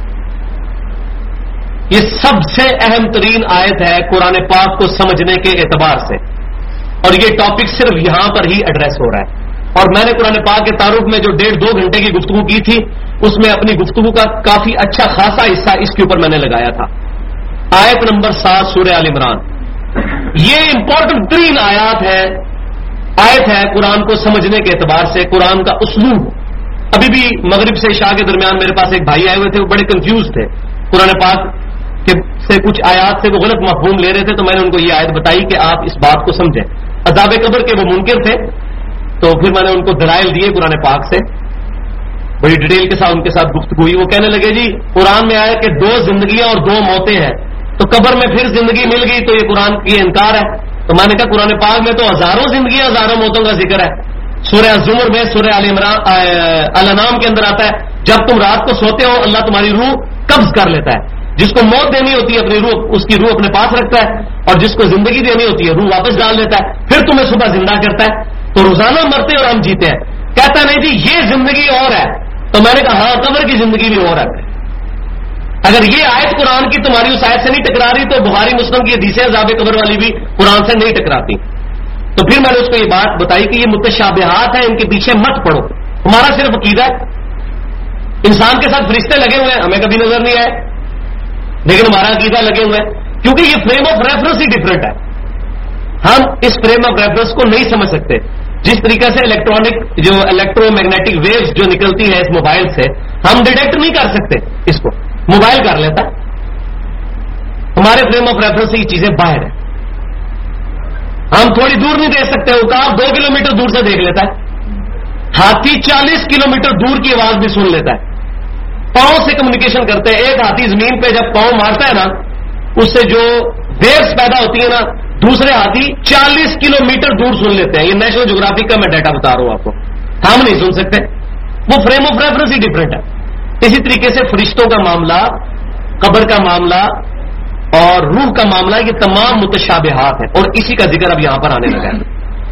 یہ سب سے اہم ترین آیت ہے قرآن پاک کو سمجھنے کے اعتبار سے، اور یہ ٹاپک صرف یہاں پر ہی ایڈریس ہو رہا ہے. اور میں نے قرآن پاک کے تعارف میں جو 1.5-2 گھنٹے کی گفتگو کی تھی، اس میں اپنی گفتگو کا کافی اچھا خاصا حصہ اس کے اوپر میں نے لگایا تھا. آیت نمبر 7 سورہ آل عمران، یہ امپورٹنٹ ترین آیت ہے قرآن کو سمجھنے کے اعتبار سے. قرآن کا اسلوب، ابھی بھی مغرب سے عشاء کے درمیان میرے پاس ایک بھائی آئے ہوئے تھے، وہ بڑے کنفیوز تھے قرآن پاک سے کچھ آیات سے وہ غلط مفہوم لے رہے تھے. تو میں نے ان کو یہ آیت بتائی کہ آپ اس بات کو سمجھیں. عذاب قبر کے وہ منکر تھے، تو پھر میں نے ان کو دلائل دیے قرآن پاک سے، بڑی ڈیٹیل کے ساتھ ان کے ساتھ گفتگو ہوئی. وہ کہنے لگے جی قرآن میں آیا کہ 2 زندگیاں اور 2 موتیں ہیں، تو قبر میں پھر زندگی مل گئی تو یہ قرآن کی انکار ہے. تو میں نے کہا قرآن پاک میں تو ہزاروں زندگیاں ہزاروں موتوں کا ذکر ہے. سورہ الزمر میں، سورہ الانعام کے اندر آتا ہے جب تم رات کو سوتے ہو اللہ تمہاری روح قبض کر لیتا ہے. جس کو موت دینی ہوتی ہے اپنی روح، اس کی روح اپنے پاس رکھتا ہے، اور جس کو زندگی دینی ہوتی ہے روح واپس ڈال دیتا ہے، پھر تمہیں صبح زندہ کرتا ہے. تو روزانہ مرتے اور ہم جیتے ہیں. کہتا نہیں جی یہ زندگی اور ہے. تو میں نے کہا ہاں قبر کی زندگی بھی اور ہے. اگر یہ آیت قرآن کی تمہاری اس آیت سے نہیں ٹکرا رہی تو بخاری مسلم کی حدیثیں عذاب قبر والی بھی قرآن سے نہیں ٹکراتی. تو پھر میں نے اس کو یہ بات بتائی کہ یہ متشابہات ہیں، ان کے پیچھے مت پڑو. ہمارا صرف عقیدہ ہے. انسان کے ساتھ فرشتے لگے ہوئے ہیں، ہمیں کبھی نظر نہیں آئے، لیکن ہمارا عقیدہ لگے ہوئے ہیں، کیونکہ یہ فریم آف ریفرنس ہی ڈفرنٹ ہے. ہم اس فریم آف ریفرنس کو نہیں سمجھ سکتے. جس طریقے سے الیکٹرو میگنیٹک ویوز جو نکلتی ہے اس موبائل سے، ہم ڈیٹیکٹ نہیں کر سکتے، اس کو موبائل کر لیتا ہے. ہمارے فریم آف ریفرنس سے یہ چیزیں باہر ہیں. ہم تھوڑی دور نہیں دیکھ سکتے، عقاب 2 کلومیٹر دور سے دیکھ لیتا ہے. ہاتھی 40 کلومیٹر دور کی آواز بھی سن لیتا ہے. پاؤں سے کمیونیکیشن کرتے ہیں. ایک ہاتھی زمین پہ جب پاؤں مارتا ہے نا، اس سے جو ویوز پیدا ہوتی ہیں نا، دوسرے ہاتھی 40 کلومیٹر دور سن لیتے ہیں. یہ نیشنل جغرافی کا میں ڈیٹا بتا رہا ہوں آپ کو. ہم نہیں سن سکتے، وہ فریم آف ریفرنس ہی ڈفرنٹ ہے. اسی طریقے سے فرشتوں کا معاملہ، قبر کا معاملہ اور روح کا معاملہ، یہ تمام متشابہات ہیں، اور اسی کا ذکر اب یہاں پر آنے لگا ہے.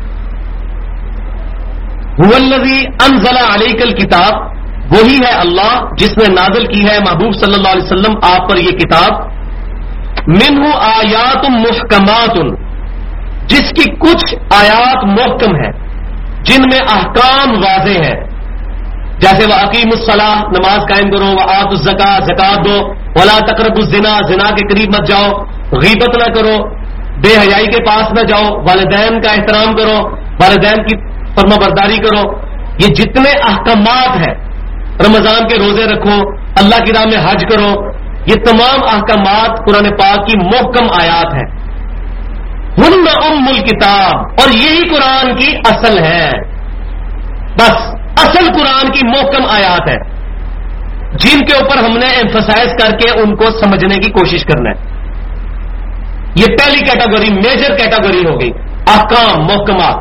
هو الذی انزل علیک الکتاب، وہی ہے اللہ جس نے نازل کی ہے محبوب صلی اللہ علیہ وسلم آپ پر یہ کتاب. منہ آیات محکمات، جس کی کچھ آیات محکم ہے، جن میں احکام واضح ہے. جیسے وَأَقِیمُوا الصَّلَاةَ، نماز قائم کرو، وَآتُوا الزَّکَاةَ، زکات دو، وَلَا تَقْرَبُوا الزِّنَا، زنا کے قریب مت جاؤ، غیبت نہ کرو، بے حیائی کے پاس نہ جاؤ، والدین کا احترام کرو، والدین کی فرما برداری کرو. یہ جتنے احکامات ہیں، رمضان کے روزے رکھو، اللہ کی راہ میں حج کرو، یہ تمام احکامات قرآن پاک کی محکم آیات ہیں. ہن ام الکتاب، اور یہی قرآن کی اصل ہے. بس اصل قرآن کی محکم آیات ہے جن کے اوپر ہم نے ایمفسائز کر کے ان کو سمجھنے کی کوشش کرنا ہے. یہ پہلی کیٹیگری، میجر کیٹیگری ہو گئی، احکام محکمات.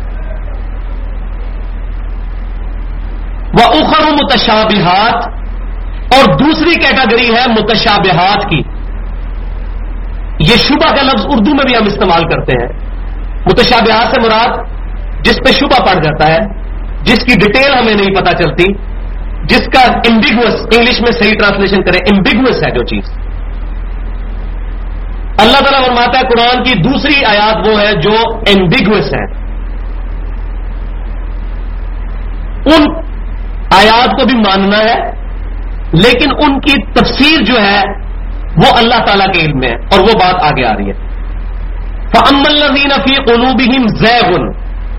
وَأُخَرُ مُتَشَابِهَاتٌ، اور دوسری کیٹیگری ہے متشابہات کی. یہ شبہ کا لفظ اردو میں بھی ہم استعمال کرتے ہیں. متشابہات سے مراد جس پہ شبہ پڑ جاتا ہے، جس کی ڈیٹیل ہمیں نہیں پتہ چلتی، جس کا ایمبیگوس، انگلش میں صحیح ٹرانسلیشن کریں، ایمبیگوس ہے جو چیز. اللہ تعالیٰ فرماتا ہے قرآن کی دوسری آیات وہ ہے جو ایمبیگوس ہے. ان آیات کو بھی ماننا ہے، لیکن ان کی تفسیر جو ہے وہ اللہ تعالیٰ کے علم میں ہے، اور وہ بات آگے آ رہی ہے. فَأَمَّا الَّذِينَ فِي قُلُوبِهِمْ زَيْغٌ،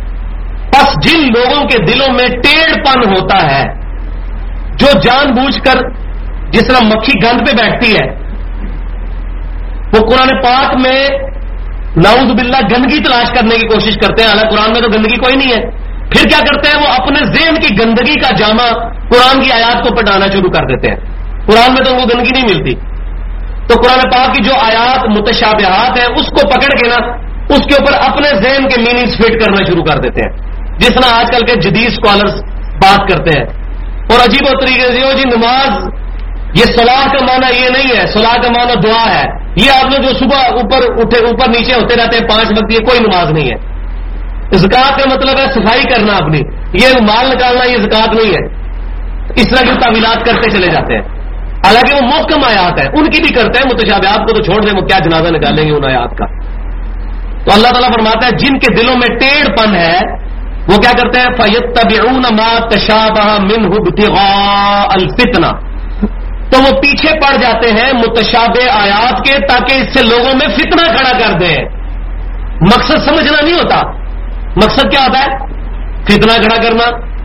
بس جن لوگوں کے دلوں میں ٹیڑھ پن ہوتا ہے، جو جان بوجھ کر جس طرح مکھی گند پہ بیٹھتی ہے، وہ قرآن پاک میں نعوذ باللہ گندگی تلاش کرنے کی کوشش کرتے ہیں، حالانکہ قرآن میں تو گندگی کوئی نہیں ہے، پھر کیا کرتے ہیں وہ اپنے ذہن کی گندگی کا جامہ قرآن کی آیات کو پٹانا شروع کر دیتے ہیں۔ قرآن میں تو ان کو گندگی نہیں ملتی، تو قرآن پاک کی جو آیات متشابہات ہیں اس کو پکڑ کے نا اس کے اوپر اپنے ذہن کے میننگز فٹ کرنا شروع کر دیتے ہیں، جس طرح آج کل کے جدید اسکالرز بات کرتے ہیں، اور عجیب و طریقے سے جی نماز یہ صلاح کا معنی یہ نہیں ہے، صلاح کا معنی دعا ہے، یہ آپ لوگ جو صبح اوپر نیچے ہوتے رہتے ہیں 5 وقت، یہ کوئی نماز نہیں ہے۔ زکات کا مطلب ہے صفائی کرنا اپنی، یہ مال نکالنا یہ زکات نہیں ہے۔ اس طرح کی تعویلات کرتے چلے جاتے ہیں، حالانکہ وہ محکم آیات ہے، ان کی بھی کرتے ہیں، متشابہات کو تو چھوڑ دیں، وہ کیا جنازہ نکالیں گے ان آیات کا۔ تو اللہ تعالیٰ فرماتا ہے جن کے دلوں میں ٹیڑھ پن ہے وہ کیا کرتے ہیں فَيَتَّبِعُونَ مَا تَشَابَهَ مِنْهُ ابْتِغَاءَ الْفِتْنَةِ، تو وہ پیچھے پڑ جاتے ہیں متشابہ آیات کے تاکہ اس سے لوگوں میں فتنہ کھڑا کر دیں۔ مقصد سمجھنا نہیں ہوتا، مقصد کیا ہوتا ہے؟ فتنہ کھڑا کرنا۔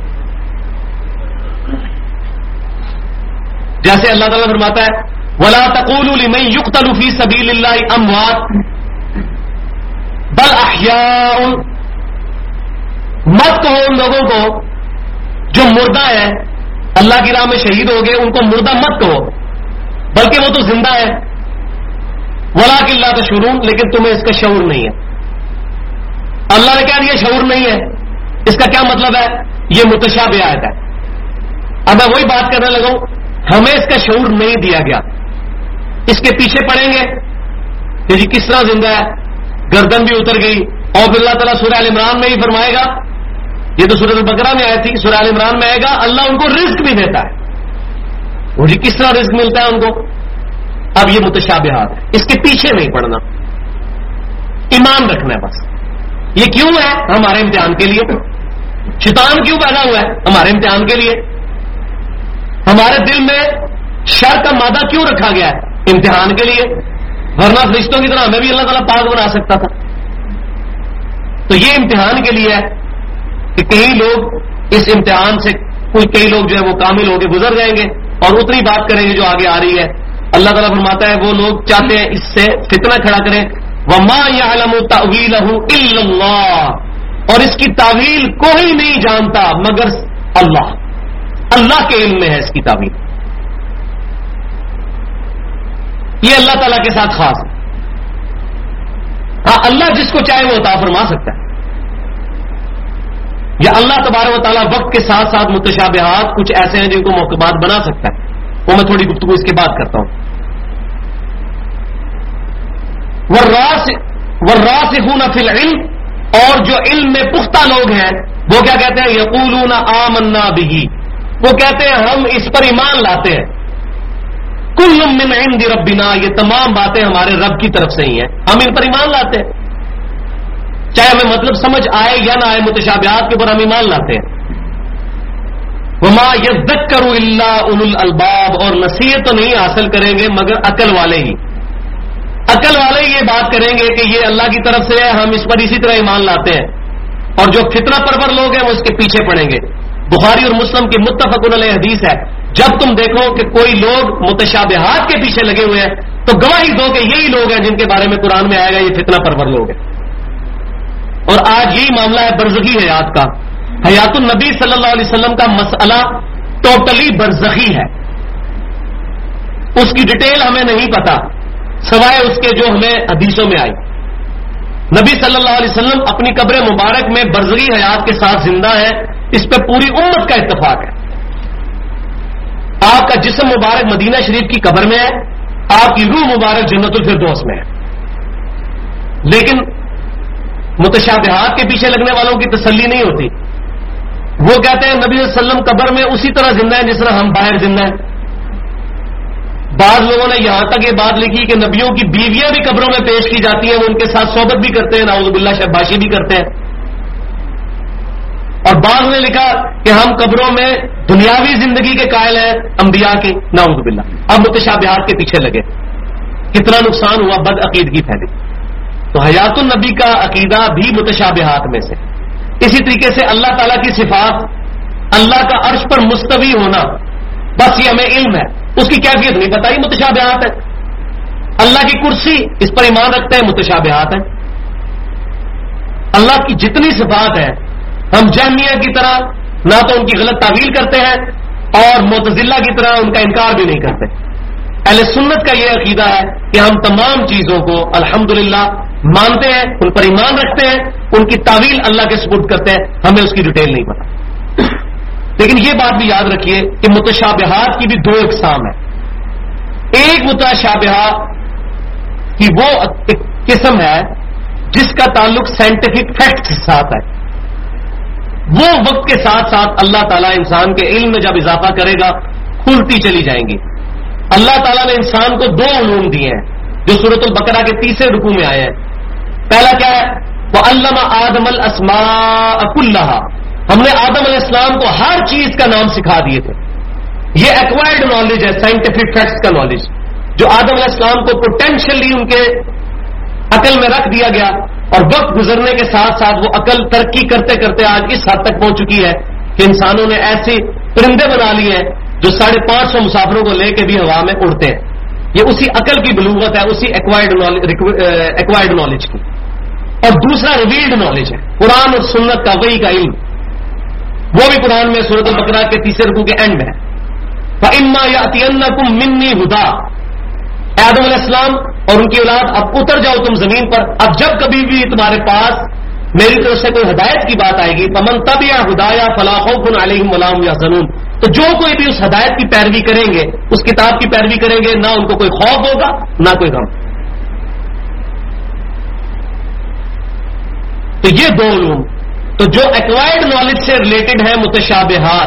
جیسے اللہ تعالیٰ فرماتا ہے وَلَا تَقُولُوا لِمَن يُقْتَلُ فِي سَبِيلِ اللَّهِ أَمْوَاتٌ بَلْ أَحْيَاءٌ، مت کہو ان لوگوں کو جو مردہ ہے، اللہ کی راہ میں شہید ہو گئے، ان کو مردہ مت کہو، بلکہ وہ تو زندہ ہے۔ وَلَٰكِن لَّا تَشْعُرُونَ، لیکن تمہیں اس کا شعور نہیں ہے۔ اللہ نے کہہ دیا شعور نہیں ہے، اس کا کیا مطلب ہے؟ یہ متشابہ آیت ہے۔ اب میں وہی بات کرنے لگا ہوں، ہمیں اس کا شعور نہیں دیا گیا، اس کے پیچھے پڑیں گے کہ جی کس طرح زندہ ہے، گردن بھی اتر گئی، اور پھر اللہ تعالیٰ سورہ ال عمران میں ہی فرمائے گا، یہ تو سورۃ البقرہ میں آئی تھی، سورہ ال عمران میں آئے گا اللہ ان کو رزق بھی دیتا ہے، وہ جی کس طرح رزق ملتا ہے ان کو۔ اب یہ متشابہات ہے، اس کے پیچھے نہیں پڑنا، ایمان رکھنا ہے بس۔ یہ کیوں ہے؟ ہمارے امتحان کے لیے۔ شیطان کیوں پیدا ہوا ہے؟ ہمارے امتحان کے لیے۔ ہمارے دل میں شر کا مادہ کیوں رکھا گیا ہے؟ امتحان کے لیے، ورنہ فرشتوں کی طرح ہمیں بھی اللہ تعالیٰ پاک بنا سکتا تھا۔ تو یہ امتحان کے لیے ہے کہ کئی لوگ اس امتحان سے کئی لوگ جو ہے وہ کامل ہو کے گزر جائیں گے اور اتنی بات کریں گے جو آگے آ رہی ہے۔ اللہ تعالیٰ فرماتا ہے وہ لوگ چاہتے ہیں اس سے فتنہ کھڑا کریں، وَمَا يَعْلَمُ تَأْوِيلَهُ إِلَّا اللَّهُ، اور اس کی تعویل کوئی نہیں جانتا مگر اللہ، اللہ کے علم میں ہے اس کی تعویل۔ یہ اللہ تعالیٰ کے ساتھ خاص ہے۔ ہاں اللہ جس کو چاہے وہ عطا فرما سکتا ہے، یا اللہ تبارک و تعالیٰ وقت کے ساتھ ساتھ متشابہات کچھ ایسے ہیں جن کو محکمات بنا سکتا ہے، وہ میں تھوڑی گفتگو اس کے بعد کرتا ہوں۔ والراسخون فی العلم، اور جو علم میں پختہ لوگ ہیں وہ کیا کہتے ہیں یقولون آمنا بہ، وہ کہتے ہیں ہم اس پر ایمان لاتے ہیں، کل من عند ربنا، یہ تمام باتیں ہمارے رب کی طرف سے ہی ہیں، ہم ان پر ایمان لاتے ہیں، چاہے ہمیں مطلب سمجھ آئے یا نہ آئے، متشابہات کے اوپر ہم ایمان لاتے ہیں۔ وما یذکر الا اولو الالباب، اور نصیحت تو نہیں حاصل کریں گے مگر عقل والے ہی، عقل والے یہ بات کریں گے کہ یہ اللہ کی طرف سے ہے، ہم اس پر اسی طرح ایمان لاتے ہیں، اور جو فتنہ پرور لوگ ہیں وہ اس کے پیچھے پڑیں گے۔ بخاری اور مسلم کی متفق علیہ حدیث ہے، جب تم دیکھو کہ کوئی لوگ متشابہات کے پیچھے لگے ہوئے ہیں تو گواہی دو کہ یہی لوگ ہیں جن کے بارے میں قرآن میں آئے گا یہ فتنہ پرور لوگ ہیں۔ اور آج یہی معاملہ ہے برزخی حیات کا، حیات النبی صلی اللہ علیہ وسلم کا مسئلہ ٹوٹلی برزخی ہے، اس کی ڈیٹیل ہمیں نہیں پتا سوائے اس کے جو ہمیں حدیثوں میں آئی۔ نبی صلی اللہ علیہ وسلم اپنی قبر مبارک میں برزخی حیات کے ساتھ زندہ ہے، اس پہ پوری امت کا اتفاق ہے۔ آپ کا جسم مبارک مدینہ شریف کی قبر میں ہے، آپ کی روح مبارک جنت الفردوس میں ہے، لیکن متشابہات کے پیچھے لگنے والوں کی تسلی نہیں ہوتی، وہ کہتے ہیں نبی صلی اللہ علیہ وسلم قبر میں اسی طرح زندہ ہے جس طرح ہم باہر زندہ ہیں۔ بعض لوگوں نے یہاں تک یہ بات لکھی کہ نبیوں کی بیویاں بھی قبروں میں پیش کی جاتی ہیں، وہ ان کے ساتھ صحبت بھی کرتے ہیں، نعوذ باللہ شباشی بھی کرتے ہیں۔ اور بعض نے لکھا کہ ہم قبروں میں دنیاوی زندگی کے قائل ہیں، انبیاء کی، نعوذ باللہ۔ اب متشابہات کے پیچھے لگے، کتنا نقصان ہوا، بد عقیدگی پھیلی۔ تو حیات النبی کا عقیدہ بھی متشابہات میں سے، اسی طریقے سے اللہ تعالیٰ کی صفات، اللہ کا عرش پر مستوی ہونا، بس یہ ہمیں علم ہے، اس کی کیفیت نہیں پتہ، یہ متشابہات ہے۔ اللہ کی کرسی، اس پر ایمان رکھتے ہیں، متشابہات ہے۔ اللہ کی جتنی صفات ہیں ہم جہمیہ کی طرح نہ تو ان کی غلط تعویل کرتے ہیں اور معتزلہ کی طرح ان کا انکار بھی نہیں کرتے۔ اہل سنت کا یہ عقیدہ ہے کہ ہم تمام چیزوں کو الحمدللہ مانتے ہیں، ان پر ایمان رکھتے ہیں، ان کی تعویل اللہ کے سپرد کرتے ہیں، ہمیں اس کی ڈیٹیل نہیں پتا۔ لیکن یہ بات بھی یاد رکھیے کہ متشابہات کی بھی دو اقسام ہیں۔ ایک متشابہہ کی وہ قسم ہے جس کا تعلق سائنٹیفک فیکٹس کے ساتھ ہے، وہ وقت کے ساتھ ساتھ اللہ تعالیٰ انسان کے علم میں جب اضافہ کرے گا کھلتی چلی جائیں گی۔ اللہ تعالیٰ نے انسان کو دو علوم دیے ہیں جو سورۃ البقرہ کے 30 رکوع میں آئے ہیں۔ پہلا کیا ہے؟ وَعَلَّمَ آدَمَ الْأَسْمَاءَ كُلَّهَا، ہم نے آدم علیہ السلام کو ہر چیز کا نام سکھا دیے تھے۔ یہ ایکوائرڈ نالج ہے، سائنٹیفک فیکٹس کا نالج، جو آدم علیہ السلام کو پوٹینشلی ان کے عقل میں رکھ دیا گیا، اور وقت گزرنے کے ساتھ ساتھ وہ عقل ترقی کرتے کرتے آج اس حد تک پہنچ چکی ہے کہ انسانوں نے ایسے پرندے بنا لیے ہیں جو 550 مسافروں کو لے کے بھی ہوا میں اڑتے ہیں۔ یہ اسی عقل کی بلوغت ہے، اسی ایکوائرڈ نالج کی۔ اور دوسرا ریویلڈ نالج ہے، قرآن اور سنت کا، وحی کا علم، وہ بھی قرآن میں سورۃ البقرہ کے 30 رکوع کے اینڈ میں ہے۔ فَإِمَّا يَأْتِيَنَّكُم مِّنِّي هُدًى، آدم علیہ السلام اور ان کی اولاد اب اتر جاؤ تم زمین پر، اب جب کبھی بھی تمہارے پاس میری طرف سے کوئی ہدایت کی بات آئے گی، فَمَن تَبِعَ هُدَايَ فَلَا خَوْفٌ عَلَيْهِمْ وَلَا هُمْ يَحْزَنُونَ، تو جو کوئی بھی اس ہدایت کی پیروی کریں گے، اس کتاب کی پیروی کریں گے، نہ ان کو کوئی خوف ہوگا نہ کوئی غم۔ تو یہ دو علوم، تو جو ایکوائرڈ نالج سے ریلیٹڈ ہے متشابہات،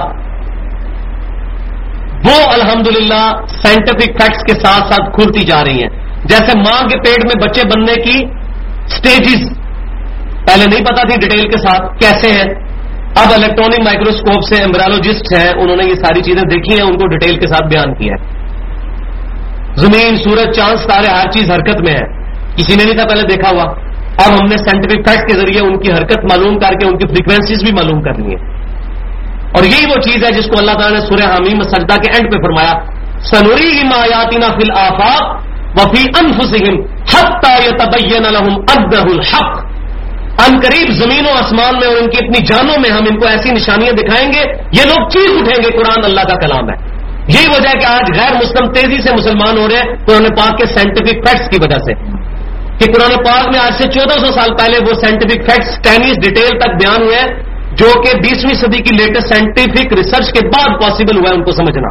وہ الحمدللہ سائنٹیفک فیکٹس کے ساتھ ساتھ کھلتی جا رہی ہیں۔ جیسے ماں کے پیٹ میں بچے بننے کی سٹیجز پہلے نہیں پتا تھی ڈیٹیل کے ساتھ کیسے ہیں، اب الیکٹرانک مائکروسکوپ سے ایمبریولوجسٹ ہیں، انہوں نے یہ ساری چیزیں دیکھی ہیں، ان کو ڈیٹیل کے ساتھ بیان کیا ہے۔ زمین، سورج، چاند، ستارے، ہر چیز حرکت میں ہے، کسی نے نہیں تھا پہلے دیکھا ہوا، اب ہم نے سائنٹیفک فیکٹس کے ذریعے ان کی حرکت معلوم کر کے ان کی فریکوینسیز بھی معلوم کر لی ہیں۔ اور یہی وہ چیز ہے جس کو اللہ تعالیٰ نے سورہ حمیم سجدہ کے اینڈ پہ فرمایا، سَنُرِيهِمْ آيَاتِنَا فِي الْآفَاقِ وَفِي أَنفُسِهِمْ حَتَّى يَتَبَيَّنَ لَهُمْ أَنَّهُ الْحَقُّ، ان قریب زمین و آسمان میں اور ان کی اپنی جانوں میں ہم ان کو ایسی نشانیاں دکھائیں گے، یہ لوگ چیخ اٹھیں گے قرآن اللہ کا کلام ہے۔ یہی وجہ ہے کہ آج غیر مسلم تیزی سے مسلمان ہو رہے ہیں قرآن پاک کے سائنٹیفک فیکٹس کی وجہ سے، کہ قرآن پاک میں آج سے 1400 سال پہلے وہ سائنٹیفک فیکٹس ٹینیز ڈیٹیل تک بیان ہوئے ہیں جو کہ 20ویں صدی کی لیٹسٹ سائنٹیفک ریسرچ کے بعد پاسبل ہوا ہے ان کو سمجھنا۔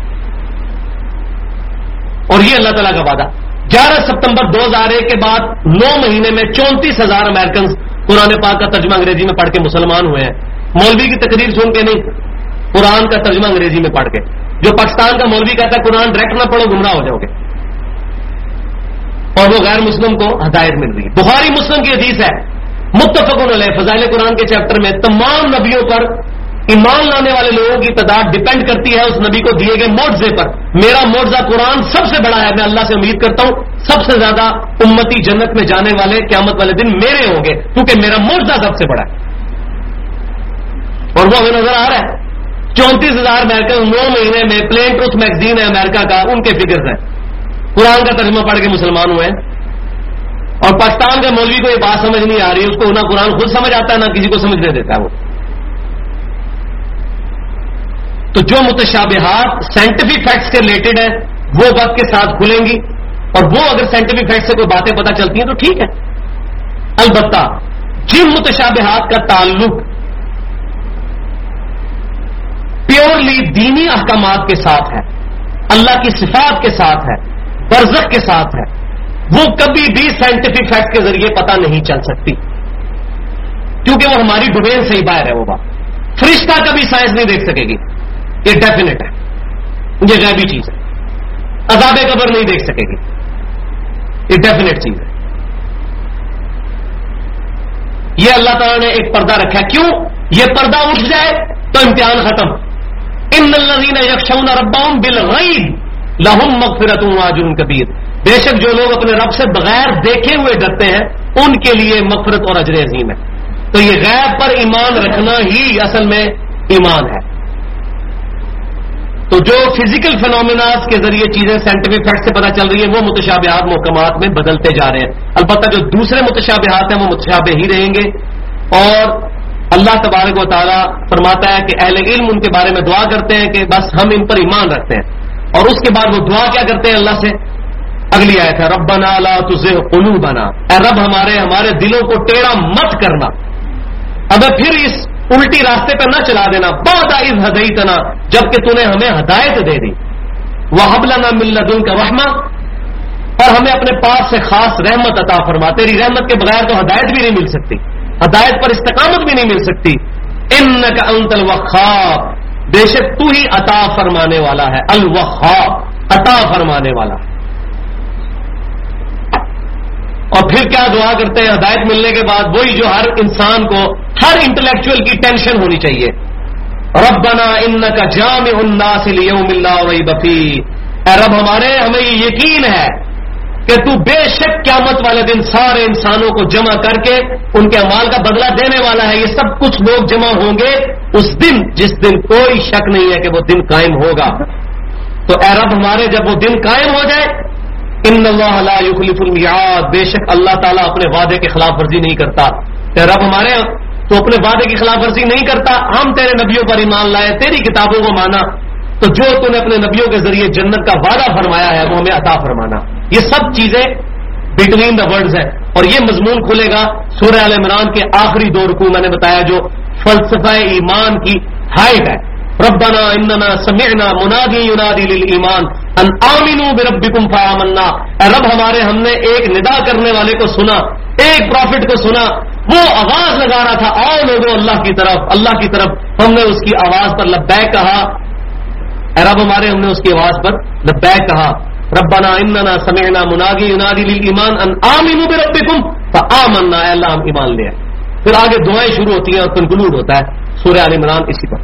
اور یہ اللہ تعالیٰ کا وعدہ، 11 ستمبر 2001 کے بعد 9 مہینے میں 34,000 امریکنز قرآن پاک کا ترجمہ انگریزی میں پڑھ کے مسلمان ہوئے ہیں، مولوی کی تقریر سن کے نہیں، قرآن کا ترجمہ انگریزی میں پڑھ کے۔ جو پاکستان کا مولوی کہتا ہے قرآن ڈائریکٹ نہ پڑھو گمراہ ہو جاؤ گے، اور وہ غیر مسلم کو ہدایت مل رہی ہے۔ بخاری مسلم کی حدیث ہے، متفقن علیہ، فضائل قرآن کے چیپٹر میں، تمام نبیوں پر ایمان لانے والے لوگوں کی تعداد ڈپینڈ کرتی ہے اس نبی کو دیے گئے معجزے پر۔ میرا معجزہ قرآن سب سے بڑا ہے، میں اللہ سے امید کرتا ہوں سب سے زیادہ امتی جنت میں جانے والے قیامت والے دن میرے ہوں گے، کیونکہ میرا معجزہ سب سے بڑا ہے۔ اور وہ ہمیں نظر آ رہا ہے، 34,000 امریکن 9 مہینے میں، پلین ٹروتھ میگزین ہے امریکہ کا، ان کے فگرز ہیں، قرآن کا ترجمہ پڑھ کے مسلمان ہوئے ہیں۔ اور پاکستان کے مولوی کو یہ بات سمجھ نہیں آ رہی، اس کو نہ قرآن خود سمجھ آتا ہے نہ کسی کو سمجھنے دیتا ہے وہ۔ تو جو متشابہات سائنٹیفک فیکٹس کے ریلیٹڈ ہیں وہ وقت کے ساتھ کھلیں گی، اور وہ اگر سائنٹیفک فیکٹ سے کوئی باتیں پتہ چلتی ہیں تو ٹھیک ہے۔ البتہ جن متشابہات کا تعلق پیورلی دینی احکامات کے ساتھ ہے، اللہ کی صفات کے ساتھ ہے، برزخ کے ساتھ ہے، وہ کبھی بھی سائنٹیفک فیکٹ کے ذریعے پتہ نہیں چل سکتی، کیونکہ وہ ہماری ڈومین سے ہی باہر ہے۔ وہ بات فرشتہ کبھی سائنس نہیں دیکھ سکے گی، یہ ڈیفینیٹ ہے، یہ غیبی چیز ہے۔ عذاب قبر نہیں دیکھ سکے گی، یہ ڈیفینیٹ چیز ہے۔ یہ اللہ تعالیٰ نے ایک پردہ رکھا ہے، کیوں؟ یہ پردہ اٹھ جائے تو امتحان ختم۔ ان الذین یخشون ربهم بالغیب لہم مغفرۃ واجر کبیر، بے شک جو لوگ اپنے رب سے بغیر دیکھے ہوئے ڈرتے ہیں ان کے لیے مغفرت اور اجر عظیم ہے۔ تو یہ غیب پر ایمان رکھنا ہی اصل میں ایمان ہے. تو جو فزیکل فینومیناز کے ذریعے چیزیں سائنٹیفک فیکٹ سے پتہ چل رہی ہیں وہ متشابہات محکمات میں بدلتے جا رہے ہیں. البتہ جو دوسرے متشابہات ہیں وہ متشابہ ہی رہیں گے. اور اللہ تبارک و تعالیٰ فرماتا ہے کہ اہل علم ان کے بارے میں دعا کرتے ہیں کہ بس ہم ان پر ایمان رکھتے ہیں. اور اس کے بعد وہ دعا کیا کرتے ہیں اللہ سے؟ اگلی آیت ہے ربنا لا تزغ قلوبنا، اے رب ہمارے دلوں کو ٹیڑھا مت کرنا، اب پھر اس الٹی راستے پہ نہ چلا دینا، بعد اذ ہدیتنا، جبکہ تو نے ہمیں ہدایت دے دی، وہب لنا من لدنک رحمہ، اور ہمیں اپنے پاس سے خاص رحمت عطا فرما. تیری رحمت کے بغیر تو ہدایت بھی نہیں مل سکتی، ہدایت پر استقامت بھی نہیں مل سکتی. انک انت الوہاب، بے شک تو ہی عطا فرمانے والا ہے. الوہاب، عطا فرمانے والا. اور پھر کیا دعا کرتے ہیں ہدایت ملنے کے بعد؟ وہی جو ہر انسان کو، ہر انٹلیکچوئل کی ٹینشن ہونی چاہیے. ربنا انک جامع الناس لیوم لا ریب فیہ، اے رب ہمیں یہ یقین ہے کہ تو بے شک قیامت والے دن سارے انسانوں کو جمع کر کے ان کے اعمال کا بدلہ دینے والا ہے. یہ سب کچھ لوگ جمع ہوں گے اس دن جس دن کوئی شک نہیں ہے کہ وہ دن قائم ہوگا. تو اے رب جب وہ دن قائم ہو جائے، ان اللہ لا یخلف المیعاد، بے شک اللہ تعالیٰ اپنے وعدے کی خلاف ورزی نہیں کرتا. اے رب تو اپنے وعدے کی خلاف ورزی نہیں کرتا. ہم تیرے نبیوں پر ایمان لائے، تیری کتابوں کو مانا، تو جو تو نے اپنے نبیوں کے ذریعے جنت کا وعدہ فرمایا ہے وہ ہمیں عطا فرمانا. یہ سب چیزیں بٹوین دا ورڈز ہیں. اور یہ مضمون کھلے گا سورہ آل عمران کے آخری 2 رکوع، میں نے بتایا جو فلسفہ ایمان کی ہائٹ ہے. ربنا اننا سمعنا منادی ینادی للایمان ان آمنوا بربکم فآمنا، اے رب ہم نے ایک ندا کرنے والے کو سنا، ایک پروفٹ کو سنا، وہ آواز لگا رہا تھا آؤ لوگو اللہ کی طرف. ہم نے اس کی آواز پر لبیک کہا. اے رب ہم نے اس کی آواز پر لبیک کہا. ربنا اننا سمعنا منادی ینادی للایمان ان آمنوا بربکم فآمنا، اے اللہ ہم ایمان لے آئے. پھر آگے دعائیں شروع ہوتی ہیں اور کنکلوڈ ہوتا ہے سورہ آل عمران اسی پر.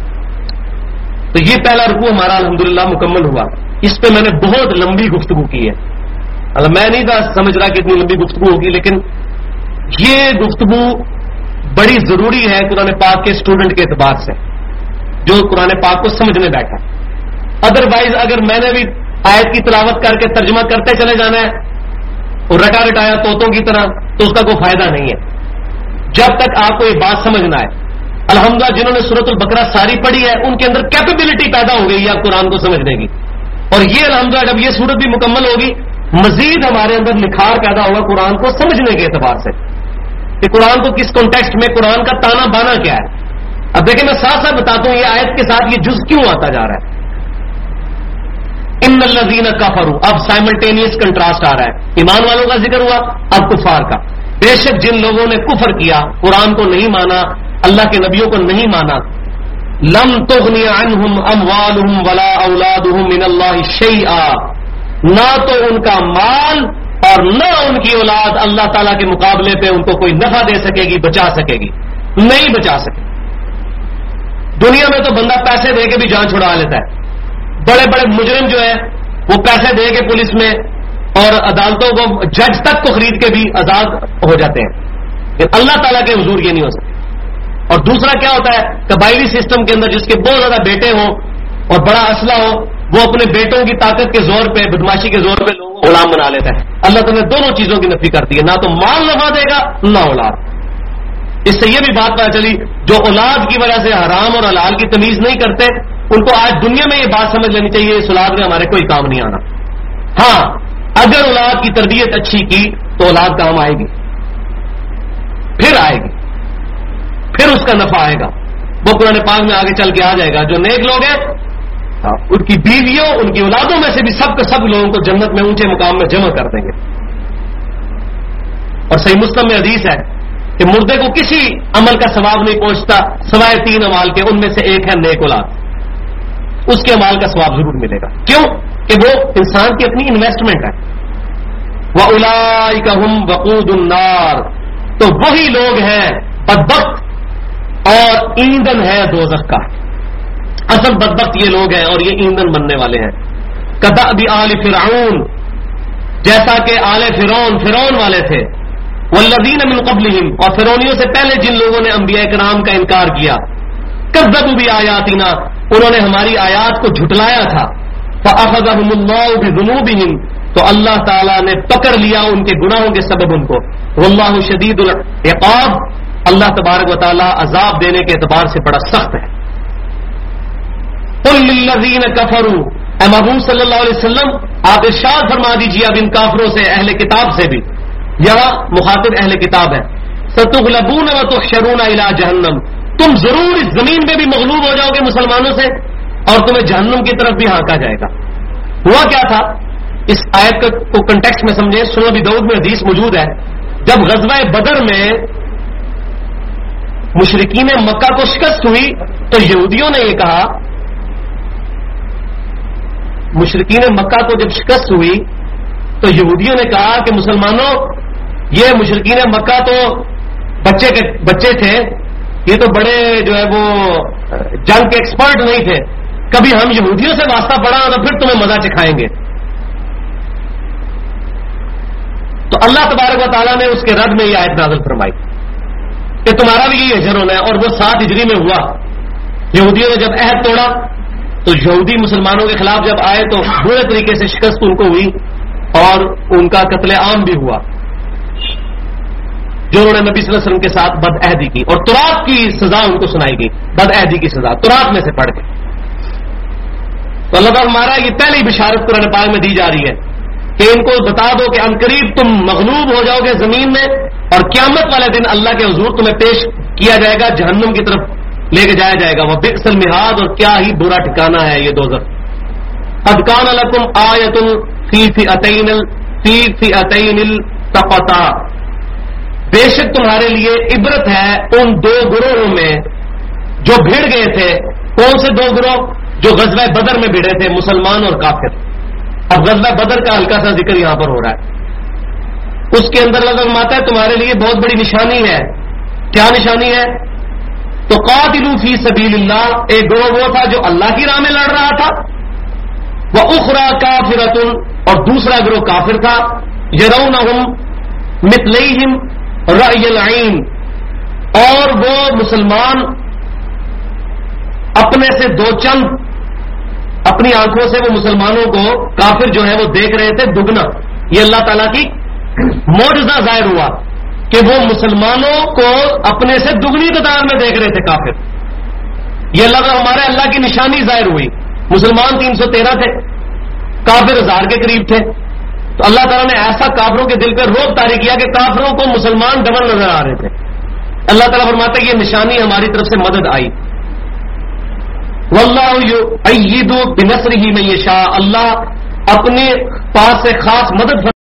تو یہ پہلا رکوع ہمارا الحمدللہ مکمل ہوا. اس پہ میں نے بہت لمبی گفتگو کی ہے. میں نہیں تھا سمجھ رہا کہ اتنی لمبی گفتگو ہوگی، لیکن یہ گفتگو بڑی ضروری ہے قرآن پاک کے اسٹوڈنٹ کے اعتبار سے جو قرآن پاک کو سمجھنے بیٹھا. ادروائز اگر میں نے بھی آیت کی تلاوت کر کے ترجمہ کرتے چلے جانا ہے اور رٹا رٹایا طوطوں کی طرح تو اس کا کوئی فائدہ نہیں ہے. جب تک آپ کو یہ بات سمجھنا ہے، الحمدللہ جنہوں نے سورۃ البقرہ ساری پڑھی ہے ان کے اندر کیپیبلٹی پیدا ہو گئی ہے قرآن کو سمجھنے کی. اور یہ الحمدللہ جب یہ سورت بھی مکمل ہوگی مزید ہمارے اندر نکھار پیدا ہوگا قرآن کو سمجھنے کے اعتبار سے کہ قرآن کو کس کانٹیکسٹ میں، قرآن کا تانا بانا کیا ہے. اب دیکھیں میں ساتھ ساتھ بتاتا ہوں یہ آیت کے ساتھ یہ جز کیوں آتا جا رہا ہے. ان الذین کفروا، اب سائملٹینیس کنٹراسٹ آ رہا ہے. ایمان والوں کا ذکر ہوا، اب کفار کا. بے شک جن لوگوں نے کفر کیا، قرآن کو نہیں مانا، اللہ کے نبیوں کو نہیں مانا، لم تغنی عنہم اموالہم ولا اولادہم من اللہ شیئا، نہ تو ان کا مال اور نہ ان کی اولاد اللہ تعالیٰ کے مقابلے پہ ان کو کوئی نفع دے سکے گی، بچا سکے گی، نہیں بچا سکے. دنیا میں تو بندہ پیسے دے کے بھی جان چھڑا لیتا ہے. بڑے بڑے مجرم جو ہیں وہ پیسے دے کے پولیس میں اور عدالتوں کو، جج تک کو خرید کے بھی آزاد ہو جاتے ہیں، لیکن اللہ تعالیٰ کے حضور یہ نہیں ہو سکتے. اور دوسرا کیا ہوتا ہے، قبائلی سسٹم کے اندر جس کے بہت زیادہ بیٹے ہوں اور بڑا اسلحہ ہو، وہ اپنے بیٹوں کی طاقت کے زور پہ، بدماشی کے زور پہ لوگوں کو غلام بنا لیتا ہے. اللہ تعالیٰ نے دونوں چیزوں کی نفی کر دی ہے، نہ تو مال نفع دے گا نہ اولاد. اس سے یہ بھی بات پتہ چلی جو اولاد کی وجہ سے حرام اور حلال کی تمیز نہیں کرتے ان کو آج دنیا میں یہ بات سمجھ لینی چاہیے اس اولاد میں ہمارے کوئی کام نہیں آنا. ہاں اگر اولاد کی تربیت اچھی کی تو اولاد کام آئے گی، پھر آئے گی، پھر اس کا نفع آئے گا. وہ قرآن پاک میں آگے چل کے آ جائے گا. جو نیک لوگ ہیں ان کی بیویوں، ان کی اولادوں میں سے بھی سب کے سب لوگوں کو جنت میں اونچے مقام میں جمع کر دیں گے. اور صحیح مسلم میں حدیث ہے کہ مردے کو کسی عمل کا ثواب نہیں پہنچتا سوائے 3 اعمال کے، ان میں سے ایک ہے نیک اولاد. اس کے اعمال کا ثواب ضرور ملے گا. کیوں کہ وہ انسان کی اپنی انویسٹمنٹ ہے. وَأُولَئِكَ هُمْ وَقُودُ النَّارِ، تو وہی لوگ ہیں بدبخت اور ایندھن ہے دوزخ کا. اصل بدبخت یہ لوگ ہیں اور یہ ایندھن بننے والے ہیں. کدأب آل فرعون، جیسا کہ آل فرعون والے تھے. والذین من قبلہم، اور فرعونیوں سے پہلے جن لوگوں نے انبیاء کرام کا انکار کیا، کذبوا بآیاتنا، انہوں نے ہماری آیات کو جھٹلایا تھا، فأخذہم اللہ بذنوبہم، تو اللہ تعالیٰ نے پکڑ لیا ان کے گناہوں کے سبب ان کو، واللہ شدید العقاب، اللہ تبارک و تعالیٰ عذاب دینے کے اعتبار سے بڑا سخت ہے۔ قل للذین کفروا، اے محبوب صلی اللہ علیہ وسلم آپ ارشاد فرما دیجیے اب ان کافروں سے، اہل کتاب سے بھی، یہاں مخاطب اہل کتاب ہے، ستغلبون وتحشرون الی جہنم، تم ضرور اس زمین میں بھی مغلوب ہو جاؤ گے مسلمانوں سے، اور تمہیں جہنم کی طرف بھی ہانکا جائے گا۔ ہوا کیا تھا اس آیت کو کنٹیکسٹ میں سمجھیں، سنن ابی داؤد میں حدیث موجود ہے، جب غزوہ بدر میں مشرکین مکہ کو شکست ہوئی تو یہودیوں نے یہ کہا، مشرکین مکہ کو جب شکست ہوئی تو یہودیوں نے کہا کہ مسلمانوں، یہ مشرکین مکہ تو بچے تھے، یہ تو بڑے جو ہے وہ جنگ کے ایکسپرٹ نہیں تھے، کبھی ہم یہودیوں سے واسطہ پڑا تو پھر تمہیں مزہ چکھائیں گے۔ تو اللہ تبارک و تعالیٰ نے اس کے رد میں یہ آیت نازل فرمائی کہ تمہارا بھی یہی اجر ہونا ہے، اور وہ 7 ہجری میں ہوا۔ یہودیوں نے جب عہد توڑا تو یہودی مسلمانوں کے خلاف جب آئے تو برے طریقے سے شکست ان کو ہوئی اور ان کا قتل عام بھی ہوا، جو انہوں نے نبی صلی اللہ علیہ وسلم کے ساتھ بد عہدی کی، اور تراب کی سزا ان کو سنائی گئی، بد عہدی کی سزا تراب میں سے پڑ گئی۔ تو اللہ تعالیٰ ہمارا یہ پہلی بشارت قرآن پاک میں دی جا رہی ہے کہ ان کو بتا دو کہ عنقریب تم مغلوب ہو جاؤ گے زمین میں، اور قیامت والے دن اللہ کے حضور تمہیں پیش کیا جائے گا، جہنم کی طرف لے کے جایا جائے گا، وہ بئس المہاد، اور کیا ہی برا ٹھکانہ ہے یہ دوزخ۔ قد کان لکم آیۃ فی فئتین التقطا، بے شک تمہارے لیے عبرت ہے ان 2 گروہوں میں جو بھیڑ گئے تھے۔ کون سے 2 گروہ؟ جو غزوہ بدر میں بھیڑے تھے، مسلمان اور کافر۔ اب غزوہ بدر کا ہلکا سا ذکر یہاں پر ہو رہا ہے، اس کے اندر اللہ فرماتا ہے تمہارے لیے بہت بڑی نشانی ہے۔ کیا نشانی ہے؟ تو قاتلوا فی سبیل اللہ، ایک گروہ وہ تھا جو اللہ کی راہ میں لڑ رہا تھا، وَأُخْرَى كَافِرَةٌ، اور دوسرا گروہ کافر تھا، يَرَوْنَهُمْ مِثْلَيْهِمْ رَأْيَ الْعَيْنِ، اور وہ مسلمان اپنے سے 2 چند اپنی آنکھوں سے وہ مسلمانوں کو، کافر جو ہے وہ دیکھ رہے تھے دگنا۔ یہ اللہ تعالیٰ کی معجزہ ظاہر ہوا کہ وہ مسلمانوں کو اپنے سے دگنی تعداد میں دیکھ رہے تھے کافر۔ یہ ہمارے اللہ کی نشانی ظاہر ہوئی، مسلمان 313 تھے، کافر 1000 کے قریب تھے، تو اللہ تعالیٰ نے ایسا کافروں کے دل پر رعب طاری کیا کہ کافروں کو مسلمان ڈبل نظر آ رہے تھے۔ اللہ تعالیٰ فرماتا ہے یہ نشانی ہماری طرف سے مدد آئی۔ واللہ یؤید بنصرہ من یشاء، اللہ اپنے پاس سے خاص مدد